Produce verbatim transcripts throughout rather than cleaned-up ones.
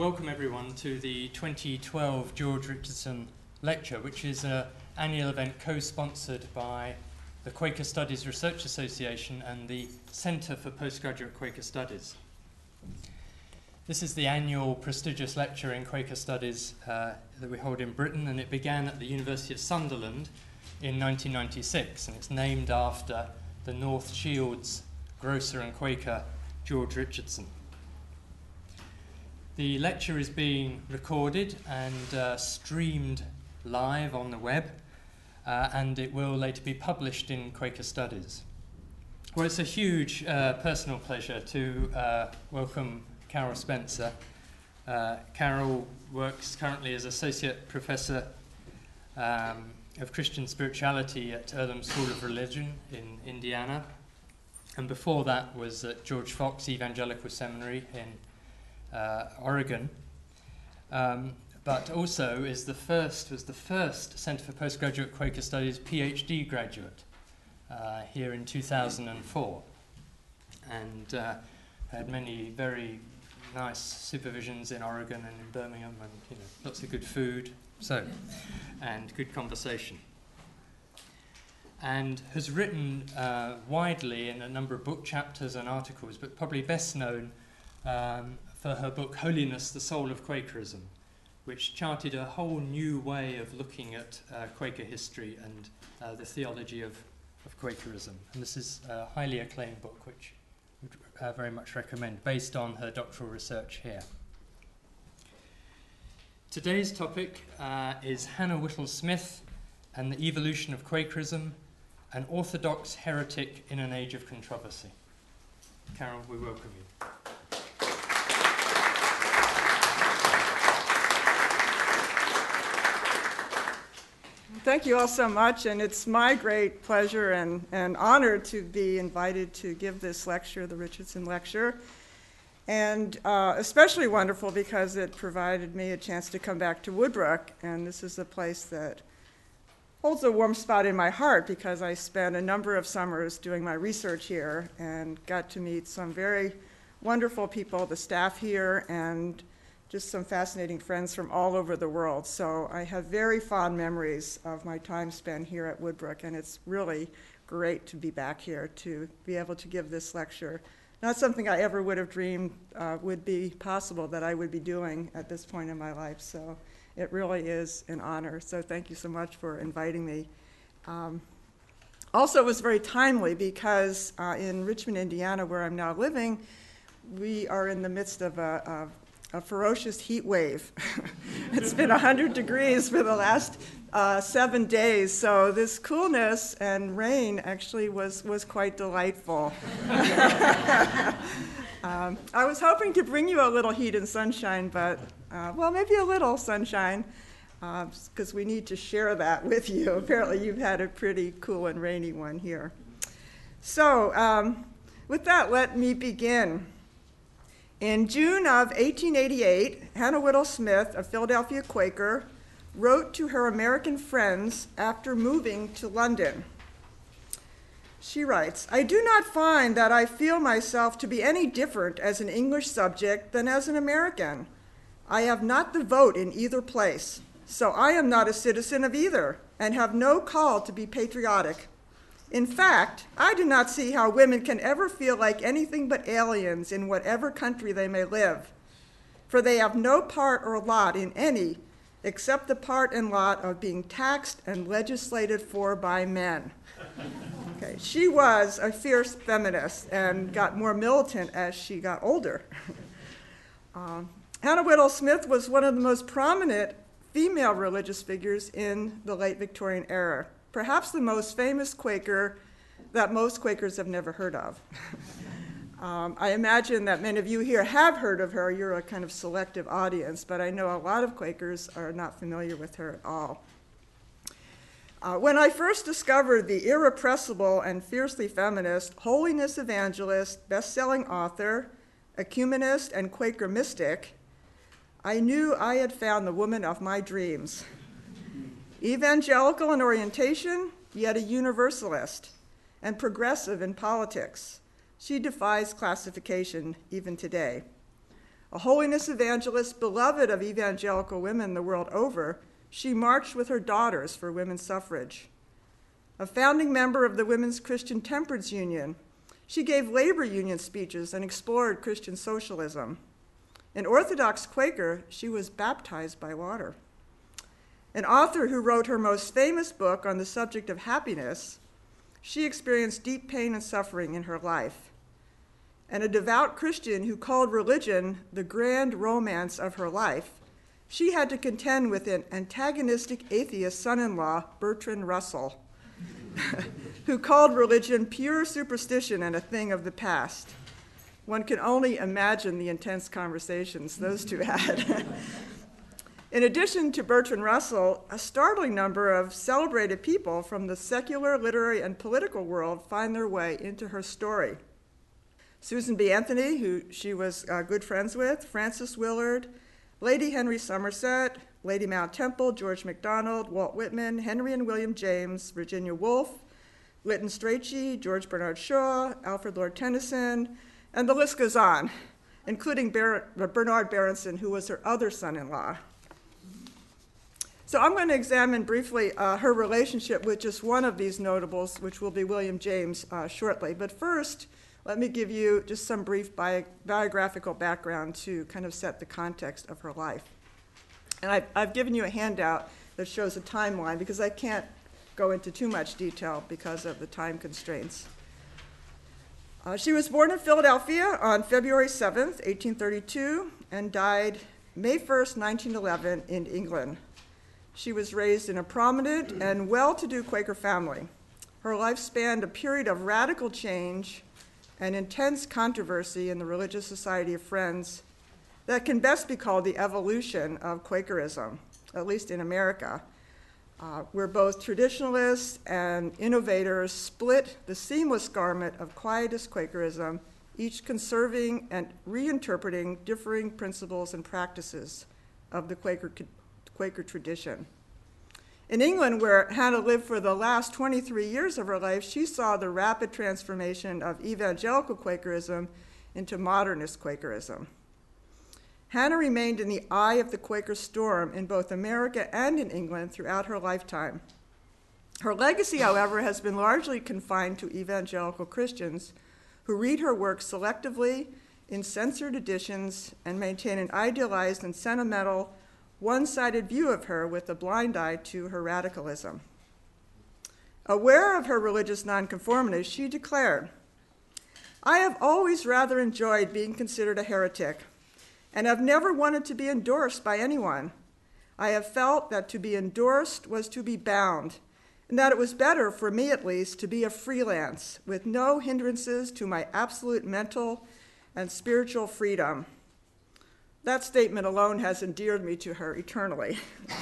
welcome everyone to the twenty twelve George Richardson Lecture, which is an annual event co-sponsored by the Quaker Studies Research Association and the Centre for Postgraduate Quaker Studies. This is the annual prestigious lecture in Quaker Studies uh, that we hold in Britain, and it began at the University of Sunderland in nineteen ninety-six, and it's named after the North Shields grocer and Quaker George Richardson. The lecture is being recorded and uh, streamed live on the web, uh, and it will later be published in Quaker Studies. Well, it's a huge uh, personal pleasure to uh, welcome Carol Spencer. Uh, Carol works currently as Associate Professor um, of Christian Spirituality at Earlham School of Religion in Indiana, and before that was at George Fox Evangelical Seminary in Uh, Oregon, um, but also is the first was the first Centre for Postgraduate Quaker Studies PhD graduate uh, here in two thousand four, and uh, had many very nice supervisions in Oregon and in Birmingham, and you know, lots of good food, so and good conversation, and has written uh, widely in a number of book chapters and articles, but probably best known Um, for her book Holiness, the Soul of Quakerism, which charted a whole new way of looking at uh, Quaker history and uh, the theology of, of Quakerism. And this is a highly acclaimed book, which I would uh, very much recommend, based on her doctoral research here. Today's topic uh, is Hannah Whittle-Smith and the Evolution of Quakerism, an Orthodox Heretic in an Age of Controversy. Carol, we welcome you. Thank you all so much, and it's my great pleasure and, and honor to be invited to give this lecture, the Richardson Lecture, and uh, especially wonderful because it provided me a chance to come back to Woodbrook, and this is a place that holds a warm spot in my heart because I spent a number of summers doing my research here and got to meet some very wonderful people, the staff here, and just some fascinating friends from all over the world. So I have very fond memories of my time spent here at Woodbrook, and it's really great to be back here to be able to give this lecture. Not something I ever would have dreamed uh, would be possible that I would be doing at this point in my life. So it really is an honor. So thank you so much for inviting me. Um, also, it was very timely because uh, in Richmond, Indiana, where I'm now living, we are in the midst of a, a a ferocious heat wave. It's been one hundred degrees for the last uh, seven days, so this coolness and rain actually was, was quite delightful. um, I was hoping to bring you a little heat and sunshine, but, uh, well, maybe a little sunshine, because uh, we need to share that with you. Apparently you've had a pretty cool and rainy one here. So um, with that, let me begin. In June of eighteen eighty-eight, Hannah Whittle-Smith, a Philadelphia Quaker, wrote to her American friends after moving to London. She writes, "I do not find that I feel myself to be any different as an English subject than as an American. I have not the vote in either place, so I am not a citizen of either and have no call to be patriotic. In fact, I do not see how women can ever feel like anything but aliens in whatever country they may live, for they have no part or lot in any except the part and lot of being taxed and legislated for by men." Okay, she was a fierce feminist and got more militant as she got older. um, Hannah Whittle-Smith was one of the most prominent female religious figures in the late Victorian era. Perhaps the most famous Quaker that most Quakers have never heard of. um, I imagine that many of you here have heard of her. You're a kind of selective audience, but I know a lot of Quakers are not familiar with her at all. Uh, when I first discovered the irrepressible and fiercely feminist, holiness evangelist, best-selling author, ecumenist, and Quaker mystic, I knew I had found the woman of my dreams. Evangelical in orientation, yet a universalist, and progressive in politics. She defies classification even today. A holiness evangelist beloved of evangelical women the world over, she marched with her daughters for women's suffrage. A founding member of the Women's Christian Temperance Union, she gave labor union speeches and explored Christian socialism. An Orthodox Quaker, she was baptized by water. An author who wrote her most famous book on the subject of happiness, she experienced deep pain and suffering in her life. And a devout Christian who called religion the grand romance of her life, she had to contend with an antagonistic atheist son-in-law, Bertrand Russell, who called religion pure superstition and a thing of the past. One can only imagine the intense conversations those two had. In addition to Bertrand Russell, a startling number of celebrated people from the secular, literary, and political world find their way into her story. Susan B. Anthony, who she was uh, good friends with, Frances Willard, Lady Henry Somerset, Lady Mount Temple, George MacDonald, Walt Whitman, Henry and William James, Virginia Woolf, Lytton Strachey, George Bernard Shaw, Alfred Lord Tennyson, and the list goes on, including Ber- Bernard Berenson, who was her other son-in-law. So I'm going to examine briefly uh, her relationship with just one of these notables, which will be William James uh, shortly. But first, let me give you just some brief bi- biographical background to kind of set the context of her life. And I've, I've given you a handout that shows a timeline because I can't go into too much detail because of the time constraints. Uh, she was born in Philadelphia on February seventh, eighteen thirty-two, and died May first, nineteen eleven, in England. She was raised in a prominent and well-to-do Quaker family. Her life spanned a period of radical change and intense controversy in the Religious Society of Friends that can best be called the evolution of Quakerism, at least in America, uh, where both traditionalists and innovators split the seamless garment of quietist Quakerism, each conserving and reinterpreting differing principles and practices of the Quaker Quaker tradition. In England, where Hannah lived for the last twenty-three years of her life, she saw the rapid transformation of evangelical Quakerism into modernist Quakerism. Hannah remained in the eye of the Quaker storm in both America and in England throughout her lifetime. Her legacy, however, has been largely confined to evangelical Christians who read her work selectively in censored editions and maintain an idealized and sentimental one-sided view of her with a blind eye to her radicalism. Aware of her religious nonconformity, she declared, "I have always rather enjoyed being considered a heretic, and have never wanted to be endorsed by anyone. I have felt that to be endorsed was to be bound, and that it was better, for me at least, to be a freelance with no hindrances to my absolute mental and spiritual freedom." That statement alone has endeared me to her eternally.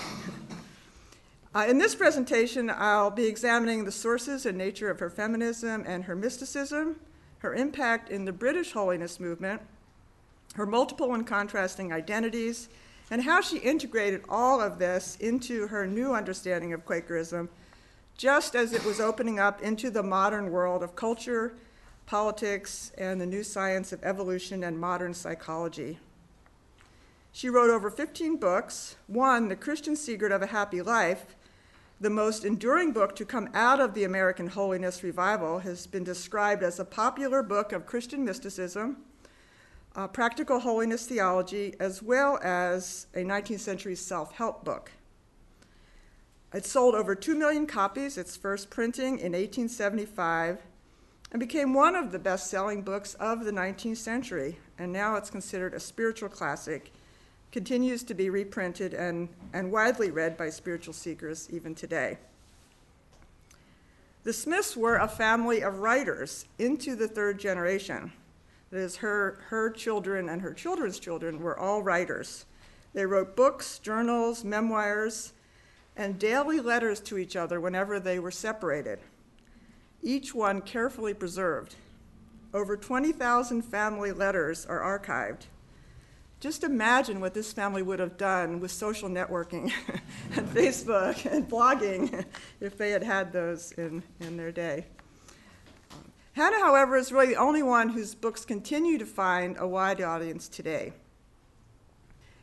uh, in this presentation, I'll be examining the sources and nature of her feminism and her mysticism, her impact in the British holiness movement, her multiple and contrasting identities, and how she integrated all of this into her new understanding of Quakerism, just as it was opening up into the modern world of culture, politics, and the new science of evolution and modern psychology. She wrote over fifteen books. One, The Christian Secret of a Happy Life, the most enduring book to come out of the American Holiness Revival, has been described as a popular book of Christian mysticism, uh, practical holiness theology, as well as a nineteenth century self-help book. It sold over two million copies, its first printing in eighteen seventy-five, and became one of the best-selling books of the nineteenth century, and now it's considered a spiritual classic, continues to be reprinted and, and widely read by spiritual seekers even today. The Smiths were a family of writers into the third generation. That is, her, her children and her children's children were all writers. They wrote books, journals, memoirs, and daily letters to each other whenever they were separated, each one carefully preserved. Over twenty thousand family letters are archived. Just imagine what this family would have done with social networking and Facebook and blogging if they had had those in, in their day. Hannah, however, is really the only one whose books continue to find a wide audience today.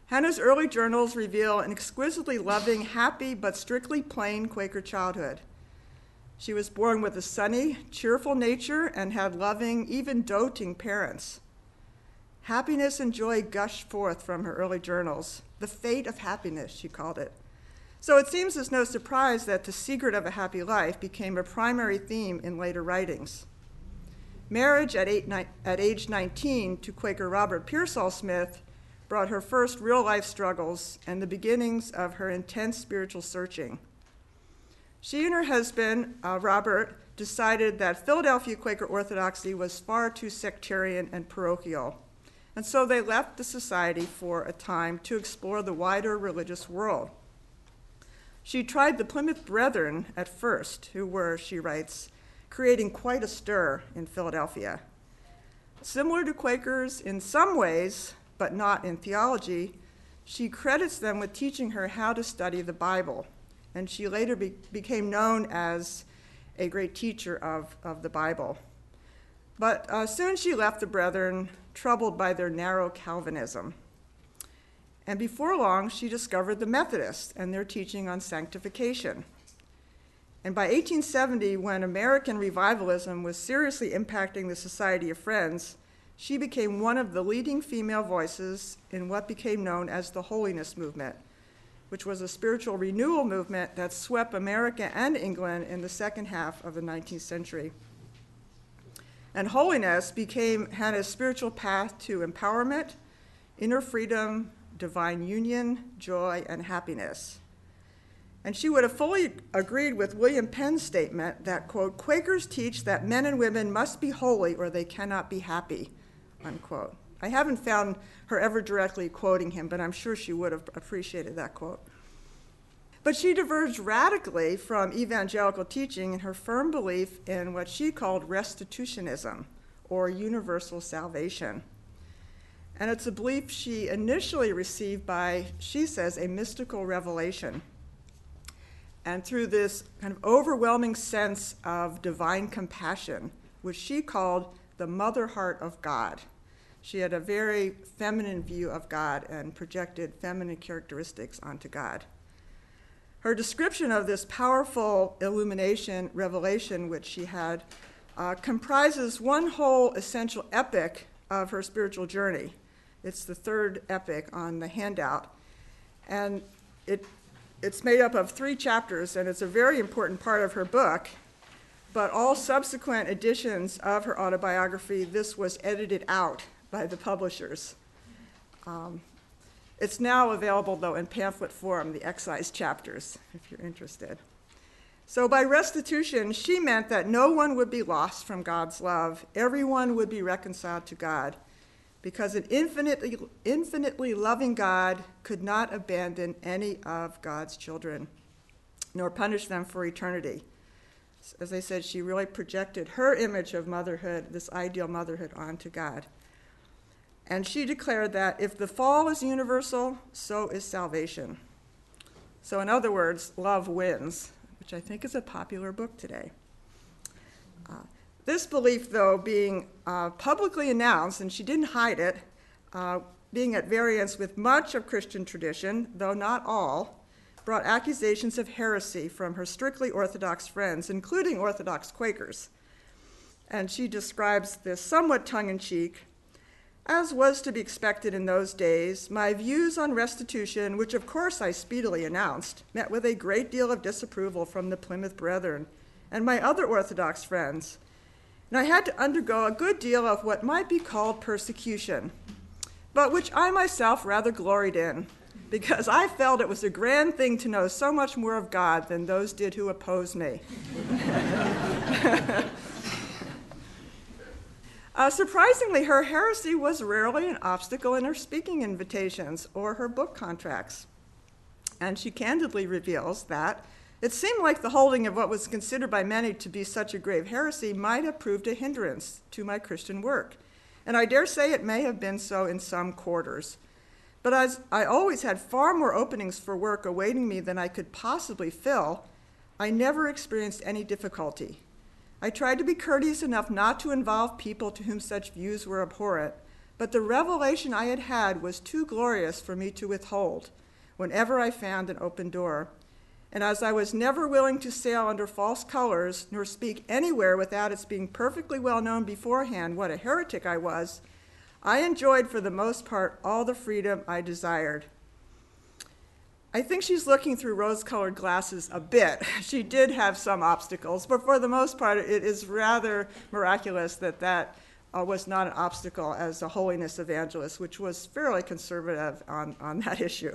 Hannah's early journals reveal an exquisitely loving, happy, but strictly plain Quaker childhood. She was born with a sunny, cheerful nature and had loving, even doting parents. Happiness and joy gushed forth from her early journals. The fate of happiness, she called it. So it seems as no surprise that the secret of a happy life became a primary theme in later writings. Marriage at, eight, ni- at age nineteen to Quaker Robert Pearsall Smith brought her first real-life struggles and the beginnings of her intense spiritual searching. She and her husband, uh, Robert, decided that Philadelphia Quaker Orthodoxy was far too sectarian and parochial, and so they left the society for a time to explore the wider religious world. She tried the Plymouth Brethren at first, who were, she writes, creating quite a stir in Philadelphia. Similar to Quakers in some ways, but not in theology, she credits them with teaching her how to study the Bible, and she later be- became known as a great teacher of, of the Bible. But uh, soon she left the Brethren, troubled by their narrow Calvinism. And before long, she discovered the Methodists and their teaching on sanctification. And by eighteen seventy, when American revivalism was seriously impacting the Society of Friends, she became one of the leading female voices in what became known as the Holiness Movement, which was a spiritual renewal movement that swept America and England in the second half of the nineteenth century. And holiness became Hannah's spiritual path to empowerment, inner freedom, divine union, joy, and happiness. And she would have fully agreed with William Penn's statement that, quote, Quakers teach that men and women must be holy or they cannot be happy, unquote. I haven't found her ever directly quoting him, but I'm sure she would have appreciated that quote. But she diverged radically from evangelical teaching in her firm belief in what she called restitutionism, or universal salvation. And it's a belief she initially received by, she says, a mystical revelation. And through this kind of overwhelming sense of divine compassion, which she called the mother heart of God. She had a very feminine view of God and projected feminine characteristics onto God. Her description of this powerful illumination, revelation, which she had, uh, comprises one whole essential epic of her spiritual journey. It's the third epic on the handout. And it, it's made up of three chapters, and it's a very important part of her book. But all subsequent editions of her autobiography, this was edited out by the publishers. Um, it's now available, though, in pamphlet form, the excised chapters, if you're interested. So by restitution, she meant that no one would be lost from God's love. Everyone would be reconciled to God, because an infinitely, infinitely loving God could not abandon any of God's children, nor punish them for eternity. As I said, she really projected her image of motherhood, this ideal motherhood, onto God. And she declared that if the fall is universal, so is salvation. So in other words, love wins, which I think is a popular book today. Uh, this belief, though, being uh, publicly announced, and she didn't hide it, uh, being at variance with much of Christian tradition, though not all, brought accusations of heresy from her strictly Orthodox friends, including Orthodox Quakers. And she describes this somewhat tongue-in-cheek. As was to be expected in those days, my views on restitution, which of course I speedily announced, met with a great deal of disapproval from the Plymouth Brethren and my other Orthodox friends. And I had to undergo a good deal of what might be called persecution, but which I myself rather gloried in, because I felt it was a grand thing to know so much more of God than those did who opposed me. Uh, surprisingly, her heresy was rarely an obstacle in her speaking invitations or her book contracts. And she candidly reveals that it seemed like the holding of what was considered by many to be such a grave heresy might have proved a hindrance to my Christian work. And I dare say it may have been so in some quarters. But as I always had far more openings for work awaiting me than I could possibly fill, I never experienced any difficulty. I tried to be courteous enough not to involve people to whom such views were abhorrent, but the revelation I had had was too glorious for me to withhold whenever I found an open door. And as I was never willing to sail under false colors, nor speak anywhere without its being perfectly well known beforehand what a heretic I was, I enjoyed for the most part all the freedom I desired. I think she's looking through rose-colored glasses a bit. She did have some obstacles, but for the most part, it is rather miraculous that that uh, was not an obstacle as a holiness evangelist, which was fairly conservative on, on that issue.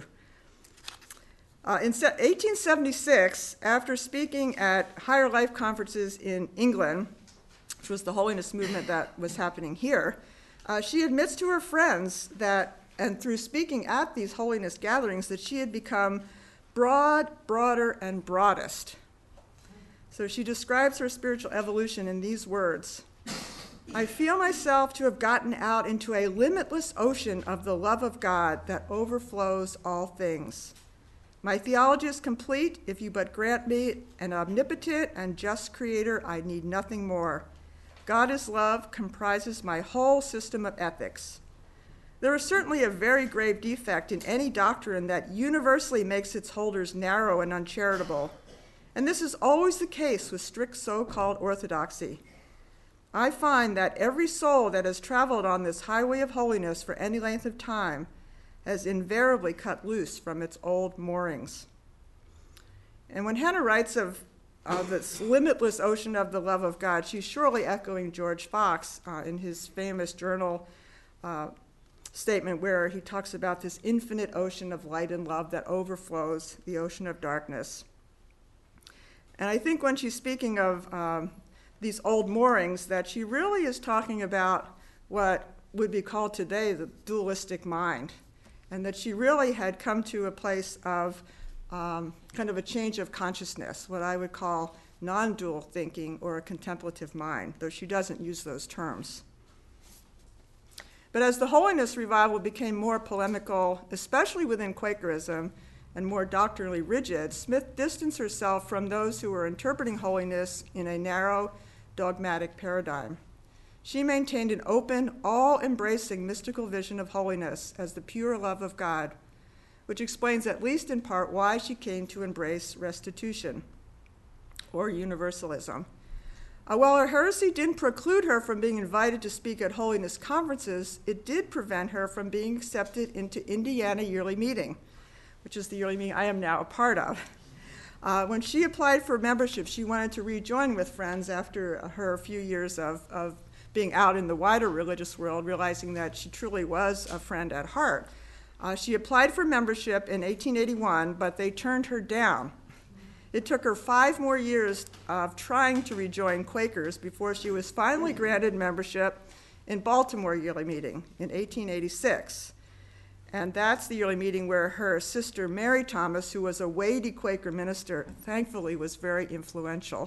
Uh, in eighteen seventy-six, after speaking at Higher Life conferences in England, which was the holiness movement that was happening here, uh, she admits to her friends that, and through speaking at these holiness gatherings, that she had become broad, broader, and broadest. So she describes her spiritual evolution in these words: I feel myself to have gotten out into a limitless ocean of the love of God that overflows all things. My theology is complete if you but grant me an omnipotent and just creator. I need nothing more. God is love comprises my whole system of ethics. There is certainly a very grave defect in any doctrine that universally makes its holders narrow and uncharitable, and this is always the case with strict so-called orthodoxy. I find that every soul that has traveled on this highway of holiness for any length of time has invariably cut loose from its old moorings. And when Hannah writes of uh, this limitless ocean of the love of God, she's surely echoing George Fox uh, in his famous journal uh, statement where he talks about this infinite ocean of light and love that overflows the ocean of darkness. And I think when she's speaking of um, these old moorings, that she really is talking about what would be called today the dualistic mind, and that she really had come to a place of um, kind of a change of consciousness, what I would call non-dual thinking or a contemplative mind, though she doesn't use those terms. But as the holiness revival became more polemical, especially within Quakerism, and more doctrinally rigid, Smith distanced herself from those who were interpreting holiness in a narrow, dogmatic paradigm. She maintained an open, all-embracing mystical vision of holiness as the pure love of God, which explains at least in part why she came to embrace restitution, or universalism. Uh, while her heresy didn't preclude her from being invited to speak at holiness conferences, it did prevent her from being accepted into Indiana Yearly Meeting, which is the yearly meeting I am now a part of. Uh, when she applied for membership, she wanted to rejoin with friends after her few years of, of being out in the wider religious world, realizing that she truly was a friend at heart. Uh, she applied for membership in eighteen eighty-one, but they turned her down. It took her five more years of trying to rejoin Quakers before she was finally granted membership in Baltimore Yearly Meeting in eighteen eighty-six. And that's the yearly meeting where her sister Mary Thomas, who was a weighty Quaker minister, thankfully was very influential.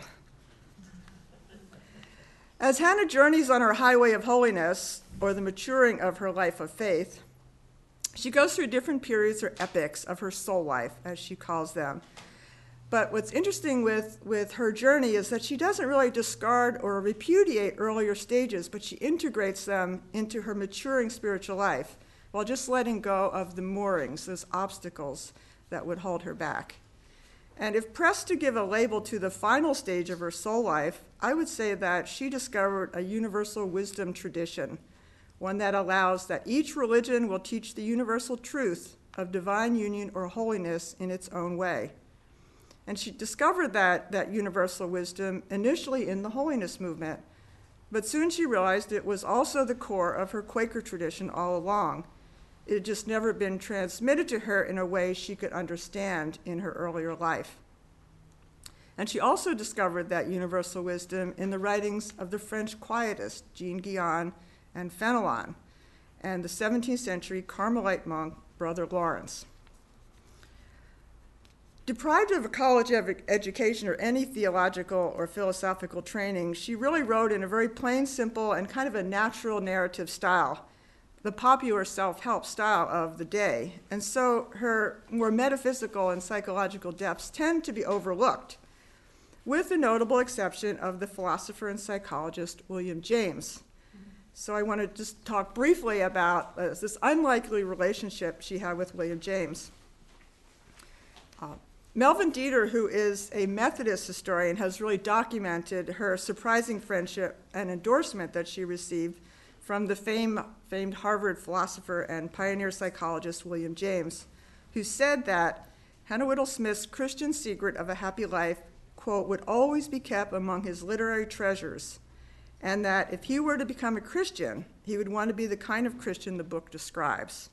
As Hannah journeys on her highway of holiness, or the maturing of her life of faith, she goes through different periods or epochs of her soul life, as she calls them. But what's interesting with, with her journey is that she doesn't really discard or repudiate earlier stages, but she integrates them into her maturing spiritual life, while just letting go of the moorings, those obstacles that would hold her back. And if pressed to give a label to the final stage of her soul life, I would say that she discovered a universal wisdom tradition, one that allows that each religion will teach the universal truth of divine union or holiness in its own way. And she discovered that, that universal wisdom initially in the holiness movement, but soon she realized it was also the core of her Quaker tradition all along. It had just never been transmitted to her in a way she could understand in her earlier life. And she also discovered that universal wisdom in the writings of the French Quietists, Jean Guyon and Fenelon, and the seventeenth century Carmelite monk, Brother Lawrence. Deprived of a college ev- education or any theological or philosophical training, she really wrote in a very plain, simple, and kind of a natural narrative style, the popular self-help style of the day. And so her more metaphysical and psychological depths tend to be overlooked, with the notable exception of the philosopher and psychologist William James. So I want to just talk briefly about uh, this unlikely relationship she had with William James. Uh, Melvin Dieter, who is a Methodist historian, has really documented her surprising friendship and endorsement that she received from the fame, famed Harvard philosopher and pioneer psychologist William James, who said that Hannah Whittle Smith's Christian secret of a happy life, quote, would always be kept among his literary treasures, and that if he were to become a Christian, he would want to be the kind of Christian the book describes.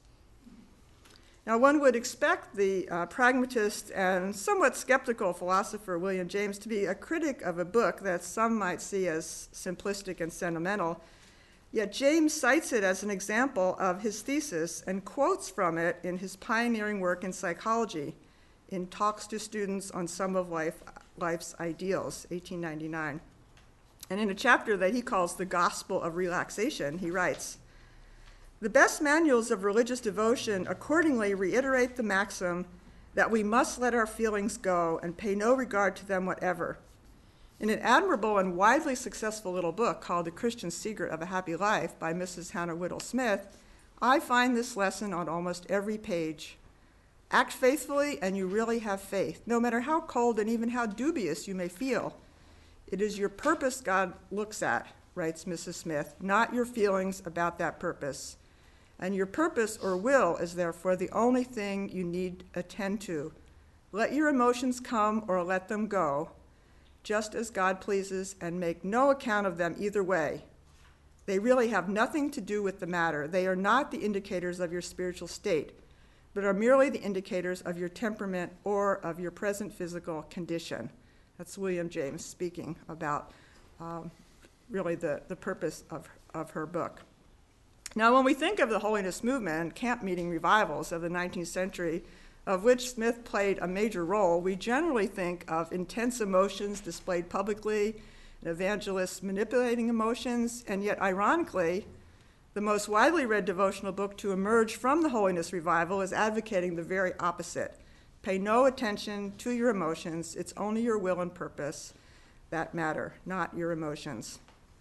Now, one would expect the uh, pragmatist and somewhat skeptical philosopher William James to be a critic of a book that some might see as simplistic and sentimental, yet James cites it as an example of his thesis and quotes from it in his pioneering work in psychology, in Talks to Students on Some of Life, Life's Ideals, eighteen ninety-nine. And in a chapter that he calls The Gospel of Relaxation, he writes, "The best manuals of religious devotion accordingly reiterate the maxim that we must let our feelings go and pay no regard to them whatever. In an admirable and widely successful little book called The Christian Secret of a Happy Life by Missus Hannah Whittle Smith, I find this lesson on almost every page. Act faithfully and you really have faith, no matter how cold and even how dubious you may feel. It is your purpose God looks at," writes Missus Smith, "not your feelings about that purpose. And your purpose or will is therefore the only thing you need attend to. Let your emotions come or let them go, just as God pleases, and make no account of them either way. They really have nothing to do with the matter. They are not the indicators of your spiritual state, but are merely the indicators of your temperament or of your present physical condition." That's William James speaking about um, really the, the purpose of, of her book. Now, when we think of the holiness movement and camp meeting revivals of the nineteenth century, of which Smith played a major role, we generally think of intense emotions displayed publicly, evangelists manipulating emotions, and yet, ironically, the most widely read devotional book to emerge from the holiness revival is advocating the very opposite. Pay no attention to your emotions. It's only your will and purpose that matter, not your emotions.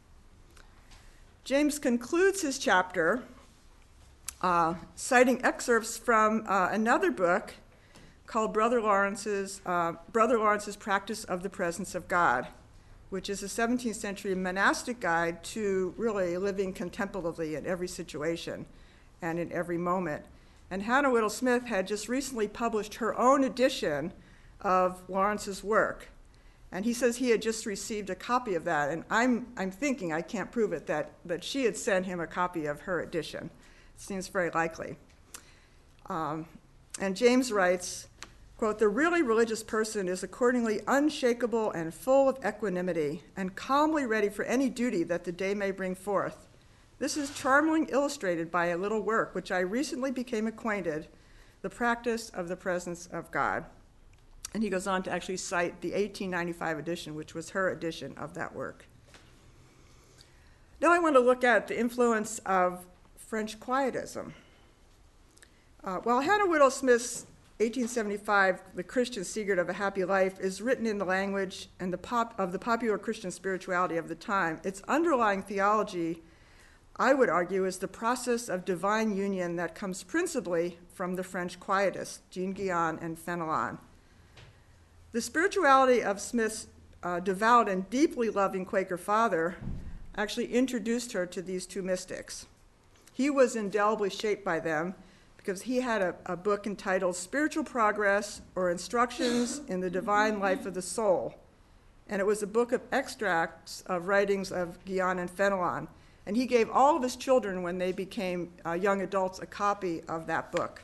James concludes his chapter uh, citing excerpts from uh, another book called Brother Lawrence's, uh, Brother Lawrence's Practice of the Presence of God, which is a seventeenth century monastic guide to really living contemplatively in every situation and in every moment. And Hannah Whittle Smith had just recently published her own edition of Lawrence's work. And he says he had just received a copy of that. And I'm, I'm thinking, I can't prove it, that, that she had sent him a copy of her edition. It seems very likely. Um, and James writes, quote, "The really religious person is accordingly unshakable and full of equanimity and calmly ready for any duty that the day may bring forth. This is charmingly illustrated by a little work which I recently became acquainted, The Practice of the Presence of God." And he goes on to actually cite the eighteen ninety-five edition, which was her edition of that work. Now I want to look at the influence of French Quietism. Uh, while Hannah Whittle Smith's eighteen seventy-five, The Christian Secret of a Happy Life, is written in the language and the pop, of the popular Christian spirituality of the time, its underlying theology, I would argue, is the process of divine union that comes principally from the French Quietists, Jean Guyon and Fenelon. The spirituality of Smith's uh, devout and deeply loving Quaker father actually introduced her to these two mystics. He was indelibly shaped by them because he had a, a book entitled Spiritual Progress or Instructions in the Divine Life of the Soul. And it was a book of extracts of writings of Guyon and Fenelon. And he gave all of his children, when they became uh, young adults, a copy of that book.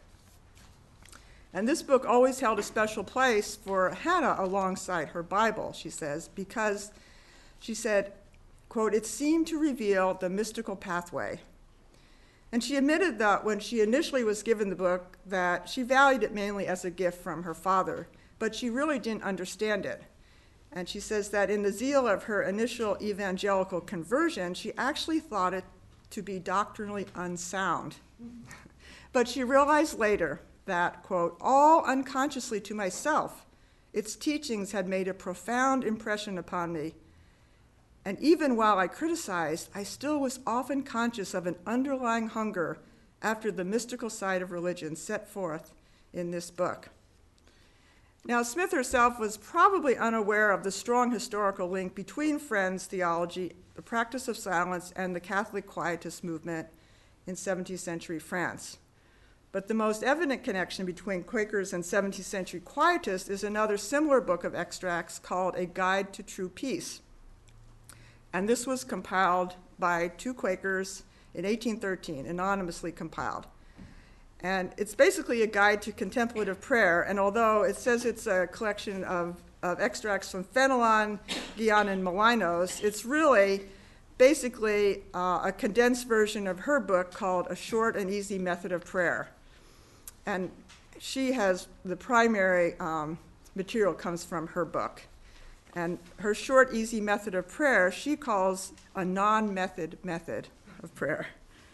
And this book always held a special place for Hannah alongside her Bible, she says, because she said, quote, "It seemed to reveal the mystical pathway." And she admitted that when she initially was given the book, that she valued it mainly as a gift from her father, but she really didn't understand it. And she says that in the zeal of her initial evangelical conversion, she actually thought it to be doctrinally unsound. But she realized later that, quote, "all unconsciously to myself, its teachings had made a profound impression upon me, And even while I criticized, I still was often conscious of an underlying hunger after the mystical side of religion set forth in this book. Now, Smith herself was probably unaware of the strong historical link between Friends theology, the practice of silence, and the Catholic Quietist movement in seventeenth century France. But the most evident connection between Quakers and seventeenth century Quietists is another similar book of extracts called A Guide to True Peace. And this was compiled by two Quakers in eighteen thirteen, anonymously compiled. And it's basically a guide to contemplative prayer, and although it says it's a collection of, of extracts from Fenelon, Guion, and Molinos, it's really basically uh, a condensed version of her book called A Short and Easy Method of Prayer. And she has, the primary um, material comes from her book. And her short, easy method of prayer, she calls a non-method method of prayer.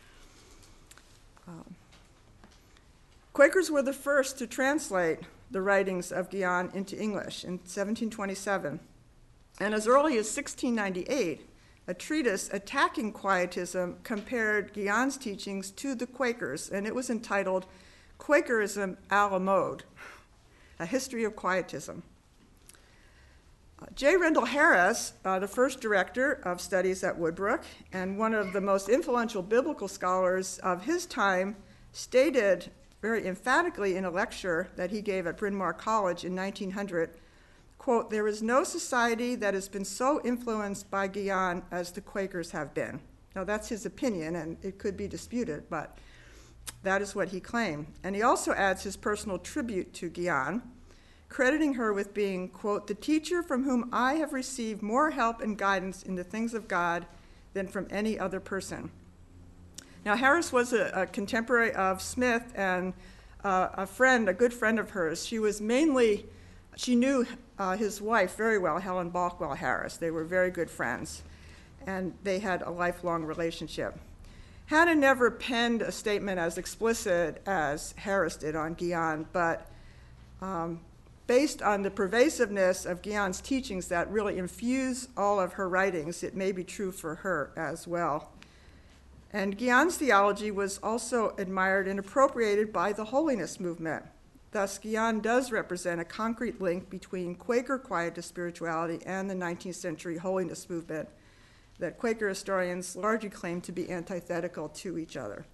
Um, Quakers were the first to translate the writings of Guion into English in seventeen twenty-seven. And as early as sixteen ninety-eight, a treatise attacking Quietism compared Guion's teachings to the Quakers, and it was entitled Quakerism a la mode, A History of Quietism. Uh, J. Rendell Harris, uh, the first director of studies at Woodbrook and one of the most influential biblical scholars of his time, stated very emphatically in a lecture that he gave at Bryn Mawr College in nineteen hundred, quote, "There is no society that has been so influenced by Guion as the Quakers have been." Now that's his opinion, and it could be disputed, but that is what he claimed. And he also adds his personal tribute to Guion, crediting her with being, quote, "the teacher from whom I have received more help and guidance in the things of God than from any other person." Now, Harris was a, a contemporary of Smith and uh, a friend, a good friend of hers. She was mainly, she knew uh, his wife very well, Helen Balkwell Harris. They were very good friends, and they had a lifelong relationship. Hannah never penned a statement as explicit as Harris did on Guion, but um, based on the pervasiveness of Guion's teachings that really infuse all of her writings, it may be true for her as well. And Guion's theology was also admired and appropriated by the holiness movement. Thus, Guion does represent a concrete link between Quaker Quietist spirituality and the nineteenth century holiness movement that Quaker historians largely claim to be antithetical to each other.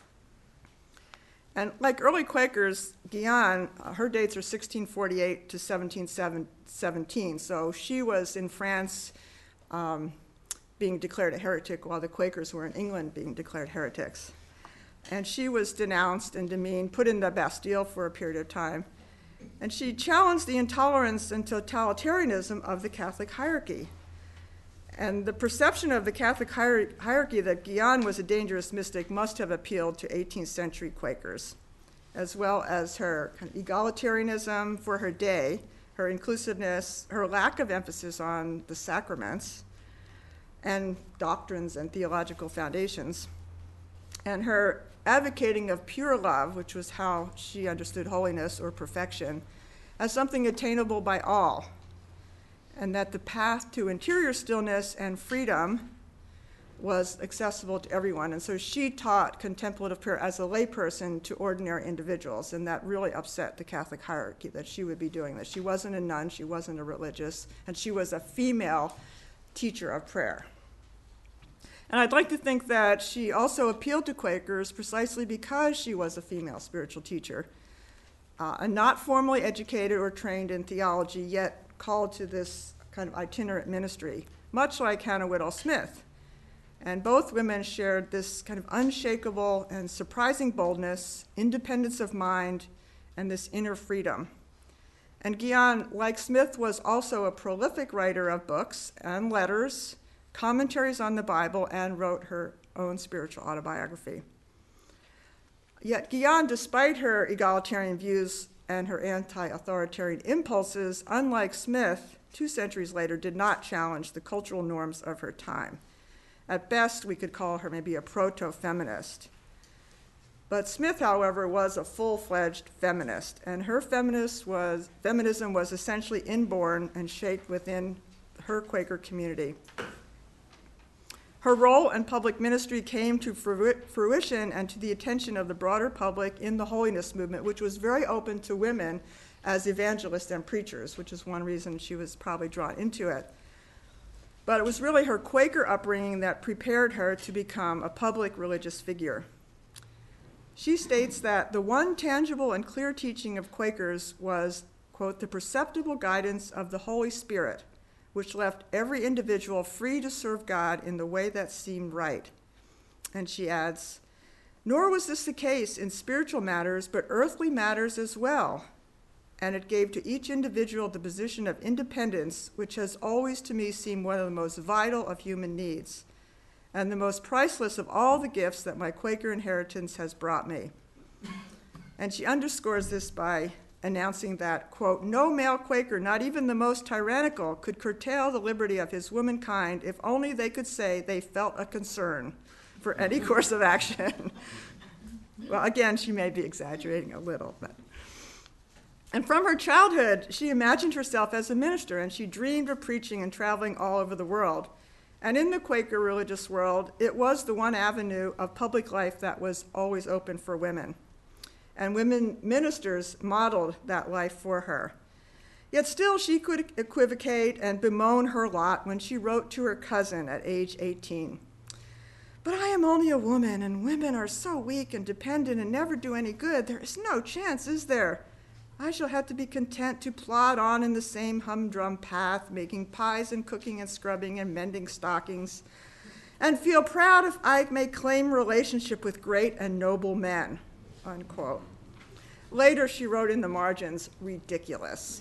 And like early Quakers, Guion, uh, her dates are sixteen forty-eight to seventeen seventeen, so she was in France um, being declared a heretic while the Quakers were in England being declared heretics. And she was denounced and demeaned, put in the Bastille for a period of time. And she challenged the intolerance and totalitarianism of the Catholic hierarchy. And the perception of the Catholic hier- hierarchy that Guion was a dangerous mystic must have appealed to eighteenth century Quakers, as well as her kind of egalitarianism for her day, her inclusiveness, her lack of emphasis on the sacraments, and doctrines and theological foundations, and her advocating of pure love, which was how she understood holiness or perfection, as something attainable by all, and that the path to interior stillness and freedom was accessible to everyone. And so she taught contemplative prayer as a layperson to ordinary individuals, and that really upset the Catholic hierarchy, that she would be doing this. She wasn't a nun, she wasn't a religious, and she was a female teacher of prayer. And I'd like to think that she also appealed to Quakers precisely because she was a female spiritual teacher, uh, and not formally educated or trained in theology, yet called to this kind of itinerant ministry, much like Hannah Whitall Smith. And both women shared this kind of unshakable and surprising boldness, independence of mind, and this inner freedom. And Guion, like Smith, was also a prolific writer of books and letters, commentaries on the Bible, and wrote her own spiritual autobiography. Yet Guion, despite her egalitarian views and her anti-authoritarian impulses, unlike Smith, two centuries later, did not challenge the cultural norms of her time. At best, we could call her maybe a proto-feminist. But Smith, however, was a full-fledged feminist, and her feminist was, feminism was essentially inborn and shaped within her Quaker community. Her role in public ministry came to fruition and to the attention of the broader public in the holiness movement, which was very open to women as evangelists and preachers, which is one reason she was probably drawn into it. But it was really her Quaker upbringing that prepared her to become a public religious figure. She states that the one tangible and clear teaching of Quakers was, quote, the perceptible guidance of the Holy Spirit, which left every individual free to serve God in the way that seemed right. And she adds, nor was this the case in spiritual matters, but earthly matters as well. And it gave to each individual the position of independence, which has always to me seemed one of the most vital of human needs, and the most priceless of all the gifts that my Quaker inheritance has brought me. And she underscores this by announcing that, quote, no male Quaker, not even the most tyrannical, could curtail the liberty of his womankind if only they could say they felt a concern for any course of action. Well, again, she may be exaggerating a little, but. And from her childhood, she imagined herself as a minister, and she dreamed of preaching and traveling all over the world. And in the Quaker religious world, it was the one avenue of public life that was always open for women. And women ministers modeled that life for her. Yet still she could equivocate and bemoan her lot when she wrote to her cousin at age eighteen. But I am only a woman, and women are so weak and dependent and never do any good. There is no chance, is there? I shall have to be content to plod on in the same humdrum path, making pies and cooking and scrubbing and mending stockings, and feel proud if I may claim relationship with great and noble men. Unquote. Later, she wrote in the margins, ridiculous.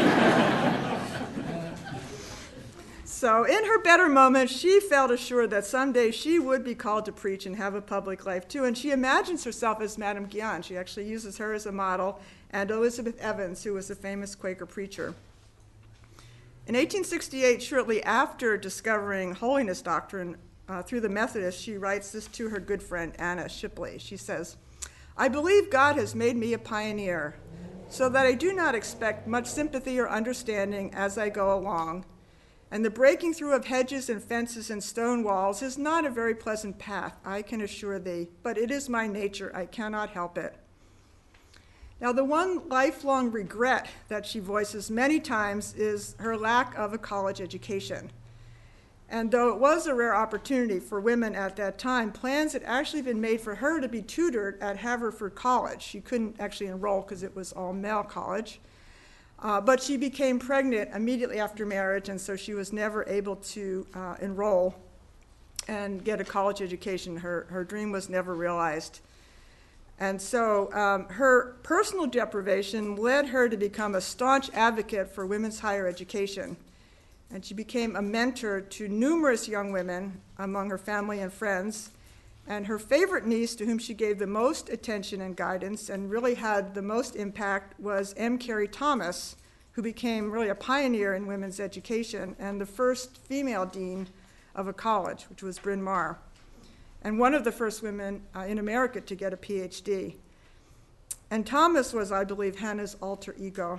So in her better moments, she felt assured that someday she would be called to preach and have a public life too, and she imagines herself as Madame Guyon. She actually uses her as a model, and Elizabeth Evans, who was a famous Quaker preacher. In eighteen sixty-eight, shortly after discovering holiness doctrine uh, through the Methodists, she writes this to her good friend Anna Shipley. She says, I believe God has made me a pioneer, so that I do not expect much sympathy or understanding as I go along, and the breaking through of hedges and fences and stone walls is not a very pleasant path, I can assure thee, but it is my nature, I cannot help it. Now, the one lifelong regret that she voices many times is her lack of a college education. And though it was a rare opportunity for women at that time, plans had actually been made for her to be tutored at Haverford College. She couldn't actually enroll because it was all male college. Uh, but she became pregnant immediately after marriage, and so she was never able to uh, enroll and get a college education. Her, her dream was never realized. And so um, her personal deprivation led her to become a staunch advocate for women's higher education. And she became a mentor to numerous young women among her family and friends. And her favorite niece, to whom she gave the most attention and guidance and really had the most impact, was M. Carey Thomas, who became really a pioneer in women's education and the first female dean of a college, which was Bryn Mawr, and one of the first women uh, in America to get a P H D. And Thomas was, I believe, Hannah's alter ego.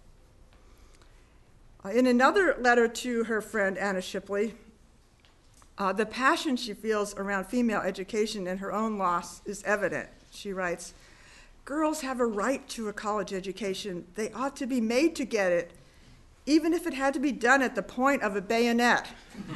Uh, in another letter to her friend Anna Shipley, Uh, the passion she feels around female education and her own loss is evident. She writes, girls have a right to a college education. They ought to be made to get it, even if it had to be done at the point of a bayonet.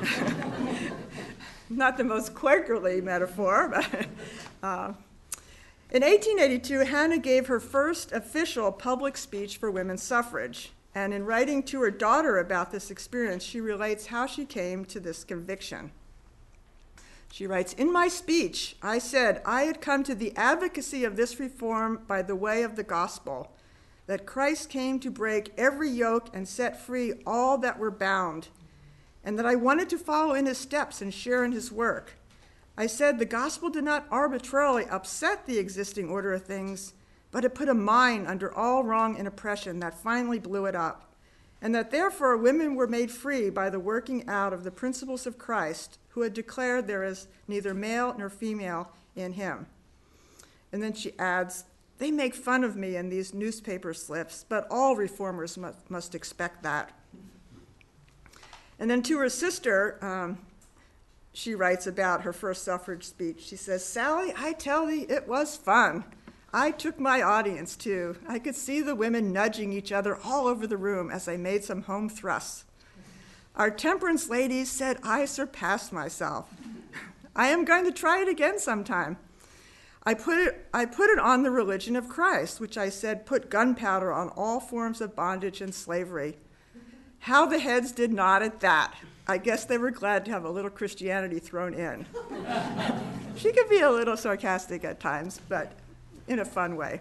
Not the most Quakerly metaphor, but uh, in eighteen eighty-two, Hannah gave her first official public speech for women's suffrage. And in writing to her daughter about this experience, she relates how she came to this conviction. She writes, in my speech, I said I had come to the advocacy of this reform by the way of the gospel, that Christ came to break every yoke and set free all that were bound, and that I wanted to follow in his steps and share in his work. I said the gospel did not arbitrarily upset the existing order of things, but it put a mine under all wrong and oppression that finally blew it up, and that therefore women were made free by the working out of the principles of Christ, who had declared there is neither male nor female in him. And then she adds, they make fun of me in these newspaper slips, but all reformers must, must expect that. And then to her sister, um, she writes about her first suffrage speech. She says, "Sally, I tell thee, it was fun. I took my audience, too. I could see the women nudging each other all over the room as I made some home thrusts. Our temperance ladies said I surpassed myself. I am going to try it again sometime. I put it, I put it on the religion of Christ, which I said put gunpowder on all forms of bondage and slavery. How the heads did nod at that. I guess they were glad to have a little Christianity thrown in." She could be a little sarcastic at times, but in a fun way.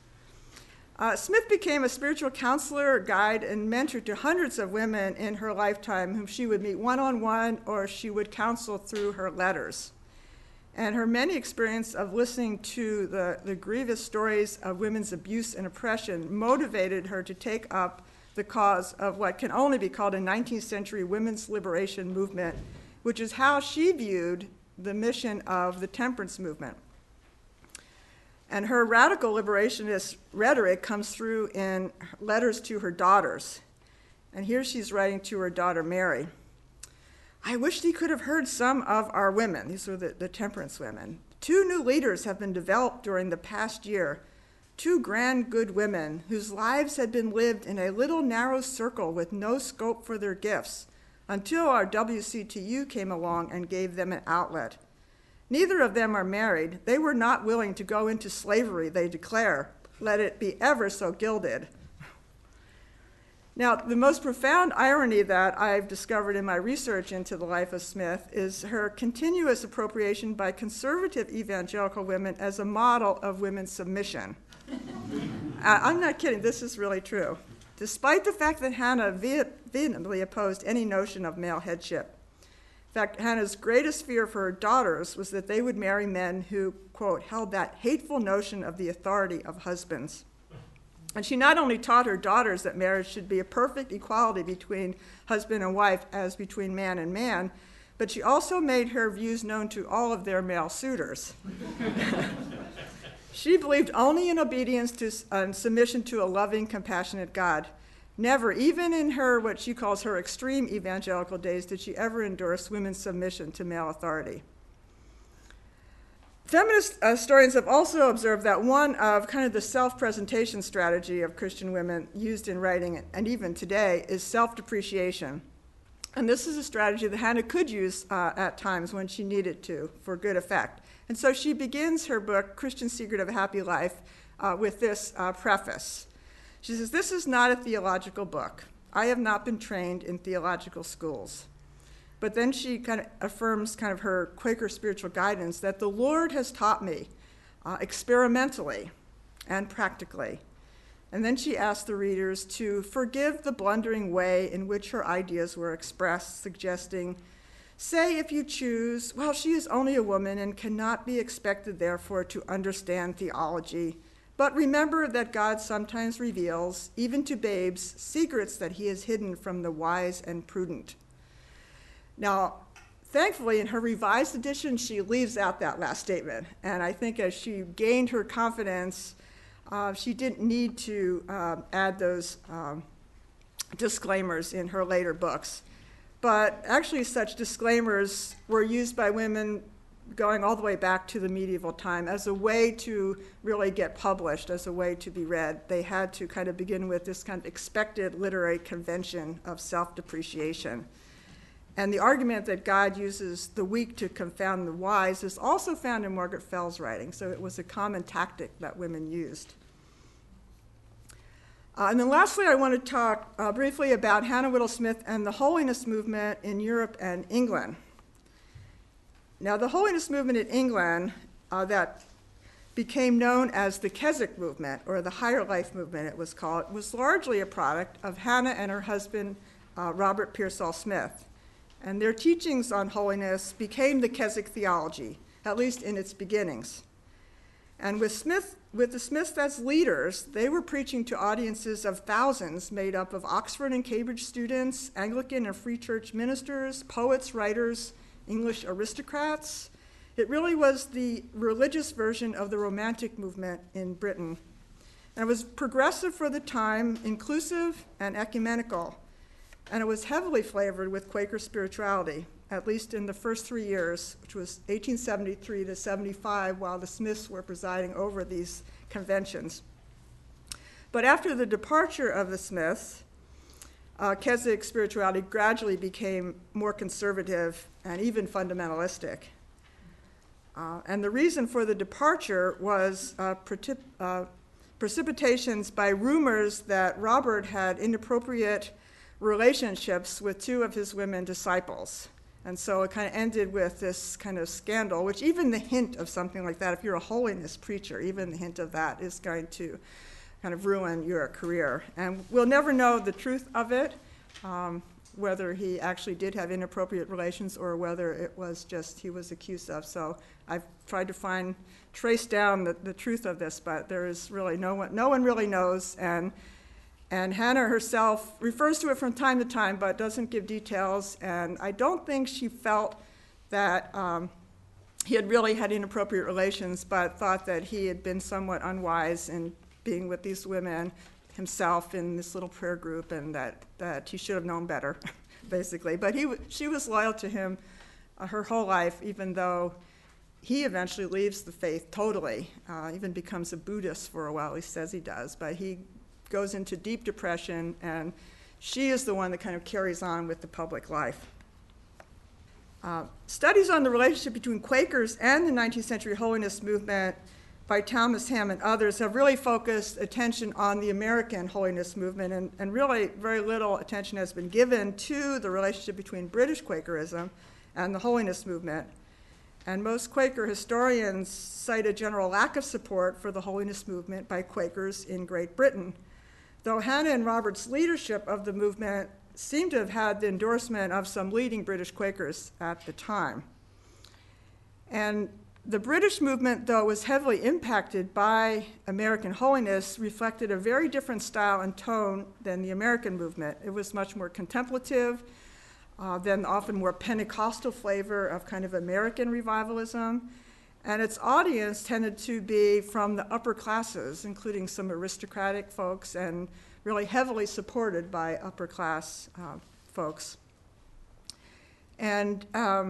Uh, Smith became a spiritual counselor, guide, and mentor to hundreds of women in her lifetime whom she would meet one-on-one or she would counsel through her letters. And her many experience of listening to the, the grievous stories of women's abuse and oppression motivated her to take up the cause of what can only be called a nineteenth century women's liberation movement, which is how she viewed the mission of the temperance movement. And her radical liberationist rhetoric comes through in letters to her daughters. And here she's writing to her daughter, Mary. "I wish thee could have heard some of our women." These were the, the temperance women. "Two new leaders have been developed during the past year. Two grand good women whose lives had been lived in a little narrow circle with no scope for their gifts until our W C T U came along and gave them an outlet. Neither of them are married. They were not willing to go into slavery, they declare, let it be ever so gilded." Now, the most profound irony that I've discovered in my research into the life of Smith is her continuous appropriation by conservative evangelical women as a model of women's submission. I'm not kidding, this is really true. Despite the fact that Hannah vehemently opposed any notion of male headship. In fact, Hannah's greatest fear for her daughters was that they would marry men who, quote, held that hateful notion of the authority of husbands. And she not only taught her daughters that marriage should be a perfect equality between husband and wife as between man and man, but she also made her views known to all of their male suitors. She believed only in obedience to and submission to a loving, compassionate God. Never, even in her, what she calls her extreme evangelical days, did she ever endorse women's submission to male authority. Feminist uh, historians have also observed that one of kind of the self-presentation strategy of Christian women used in writing, and even today, is self-depreciation. And this is a strategy that Hannah could use uh, at times when she needed to for good effect. And so she begins her book, Christian Secret of a Happy Life, uh, with this uh, preface. She says, "This is not a theological book. I have not been trained in theological schools." But then she kind of affirms kind of her Quaker spiritual guidance that the Lord has taught me uh, experimentally and practically. And then she asks the readers to forgive the blundering way in which her ideas were expressed, suggesting, "Say, if you choose, well, she is only a woman and cannot be expected, therefore, to understand theology. But remember that God sometimes reveals, even to babes, secrets that he has hidden from the wise and prudent." Now, thankfully, in her revised edition, she leaves out that last statement. And I think as she gained her confidence, uh, she didn't need to uh, add those um, disclaimers in her later books. But actually, such disclaimers were used by women going all the way back to the medieval time as a way to really get published, as a way to be read. They had to kind of begin with this kind of expected literary convention of self-depreciation. And the argument that God uses the weak to confound the wise is also found in Margaret Fell's writing, so it was a common tactic that women used. Uh, and then lastly, I want to talk uh, briefly about Hannah Whittle Smith and the holiness movement in Europe and England. Now, the holiness movement in England uh, that became known as the Keswick movement, or the Higher Life movement it was called, was largely a product of Hannah and her husband, uh, Robert Pearsall Smith. And their teachings on holiness became the Keswick theology, at least in its beginnings. And with Smith, with the Smiths as leaders, they were preaching to audiences of thousands made up of Oxford and Cambridge students, Anglican and Free Church ministers, poets, writers, English aristocrats. It really was the religious version of the Romantic movement in Britain. And it was progressive for the time, inclusive and ecumenical. And it was heavily flavored with Quaker spirituality. at least in the first three years, which was eighteen seventy-three to seventy-five, while the Smiths were presiding over these conventions. But after the departure of the Smiths, uh, Keswick spirituality gradually became more conservative and even fundamentalistic. Uh, and the reason for the departure was uh, precip- uh, precipitations by rumors that Robert had inappropriate relationships with two of his women disciples. And so it kind of ended with this kind of scandal, which even the hint of something like that, if you're a holiness preacher, even the hint of that is going to kind of ruin your career. And we'll never know the truth of it, um, whether he actually did have inappropriate relations or whether it was just he was accused of. So I've tried to find, trace down the, the truth of this, but there is really no one, no one really knows. And And Hannah herself refers to it from time to time, but doesn't give details. And I don't think she felt that um, he had really had inappropriate relations, but thought that he had been somewhat unwise in being with these women himself in this little prayer group, and that, that he should have known better, basically. But he, she was loyal to him uh, her whole life, even though he eventually leaves the faith totally, uh, even becomes a Buddhist for a while. He says he does, but he goes into deep depression, and she is the one that kind of carries on with the public life. Uh, studies on the relationship between Quakers and the nineteenth century holiness movement by Thomas Ham and others have really focused attention on the American holiness movement, and, and really very little attention has been given to the relationship between British Quakerism and the holiness movement. And most Quaker historians cite a general lack of support for the holiness movement by Quakers in Great Britain, though Hannah and Robert's leadership of the movement seem to have had the endorsement of some leading British Quakers at the time. And the British movement, though, was heavily impacted by American holiness, reflected a very different style and tone than the American movement. It was much more contemplative, uh, than often more Pentecostal flavor of kind of American revivalism. And its audience tended to be from the upper classes, including some aristocratic folks, and really heavily supported by upper class uh, folks. And um,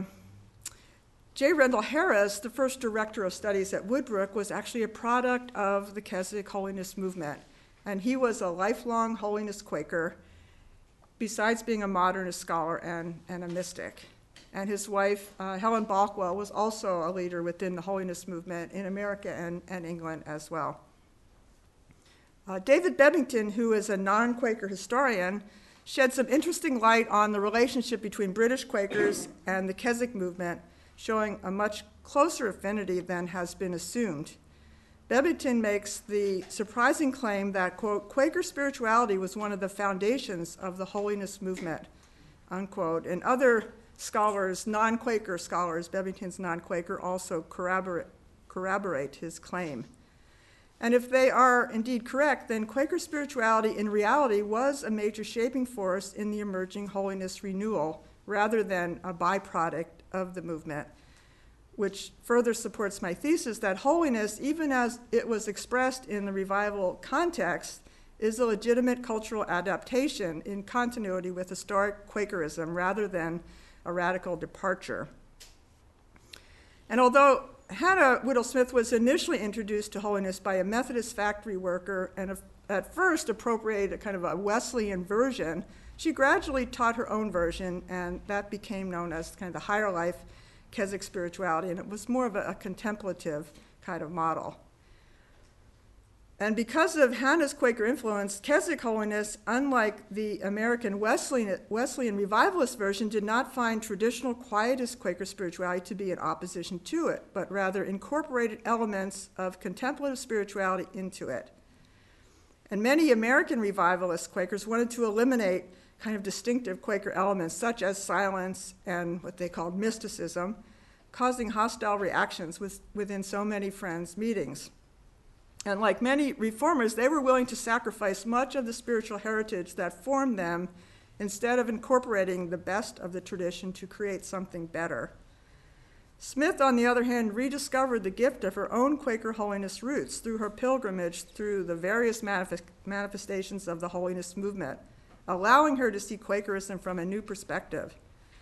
J. Rendell Harris, the first director of studies at Woodbrook, was actually a product of the Keswick holiness movement. And he was a lifelong holiness Quaker, besides being a modernist scholar and, and a mystic. And his wife, uh, Helen Balkwell, was also a leader within the holiness movement in America and, and England as well. Uh, David Bebbington, who is a non-Quaker historian, shed some interesting light on the relationship between British Quakers and the Keswick movement, showing a much closer affinity than has been assumed. Bebbington makes the surprising claim that, quote, Quaker spirituality was one of the foundations of the holiness movement, unquote. And other scholars, non-Quaker scholars, Bebbington's non-Quaker, also corroborate, corroborate his claim. And if they are indeed correct, then Quaker spirituality in reality was a major shaping force in the emerging holiness renewal, rather than a byproduct of the movement, which further supports my thesis that holiness, even as it was expressed in the revival context, is a legitimate cultural adaptation in continuity with historic Quakerism rather than a radical departure. And although Hannah Whittle Smith was initially introduced to holiness by a Methodist factory worker and at first appropriated a kind of a Wesleyan version, she gradually taught her own version, and that became known as kind of the higher life Keswick spirituality, and it was more of a, a contemplative kind of model. And because of Hannah's Quaker influence, Keswick holiness, unlike the American Wesleyan, Wesleyan revivalist version, did not find traditional quietist Quaker spirituality to be in opposition to it, but rather incorporated elements of contemplative spirituality into it. And many American revivalist Quakers wanted to eliminate kind of distinctive Quaker elements, such as silence and what they called mysticism, causing hostile reactions with, within so many friends' meetings. And like many reformers, they were willing to sacrifice much of the spiritual heritage that formed them instead of incorporating the best of the tradition to create something better. Smith, on the other hand, rediscovered the gift of her own Quaker holiness roots through her pilgrimage through the various manifest- manifestations of the holiness movement, allowing her to see Quakerism from a new perspective.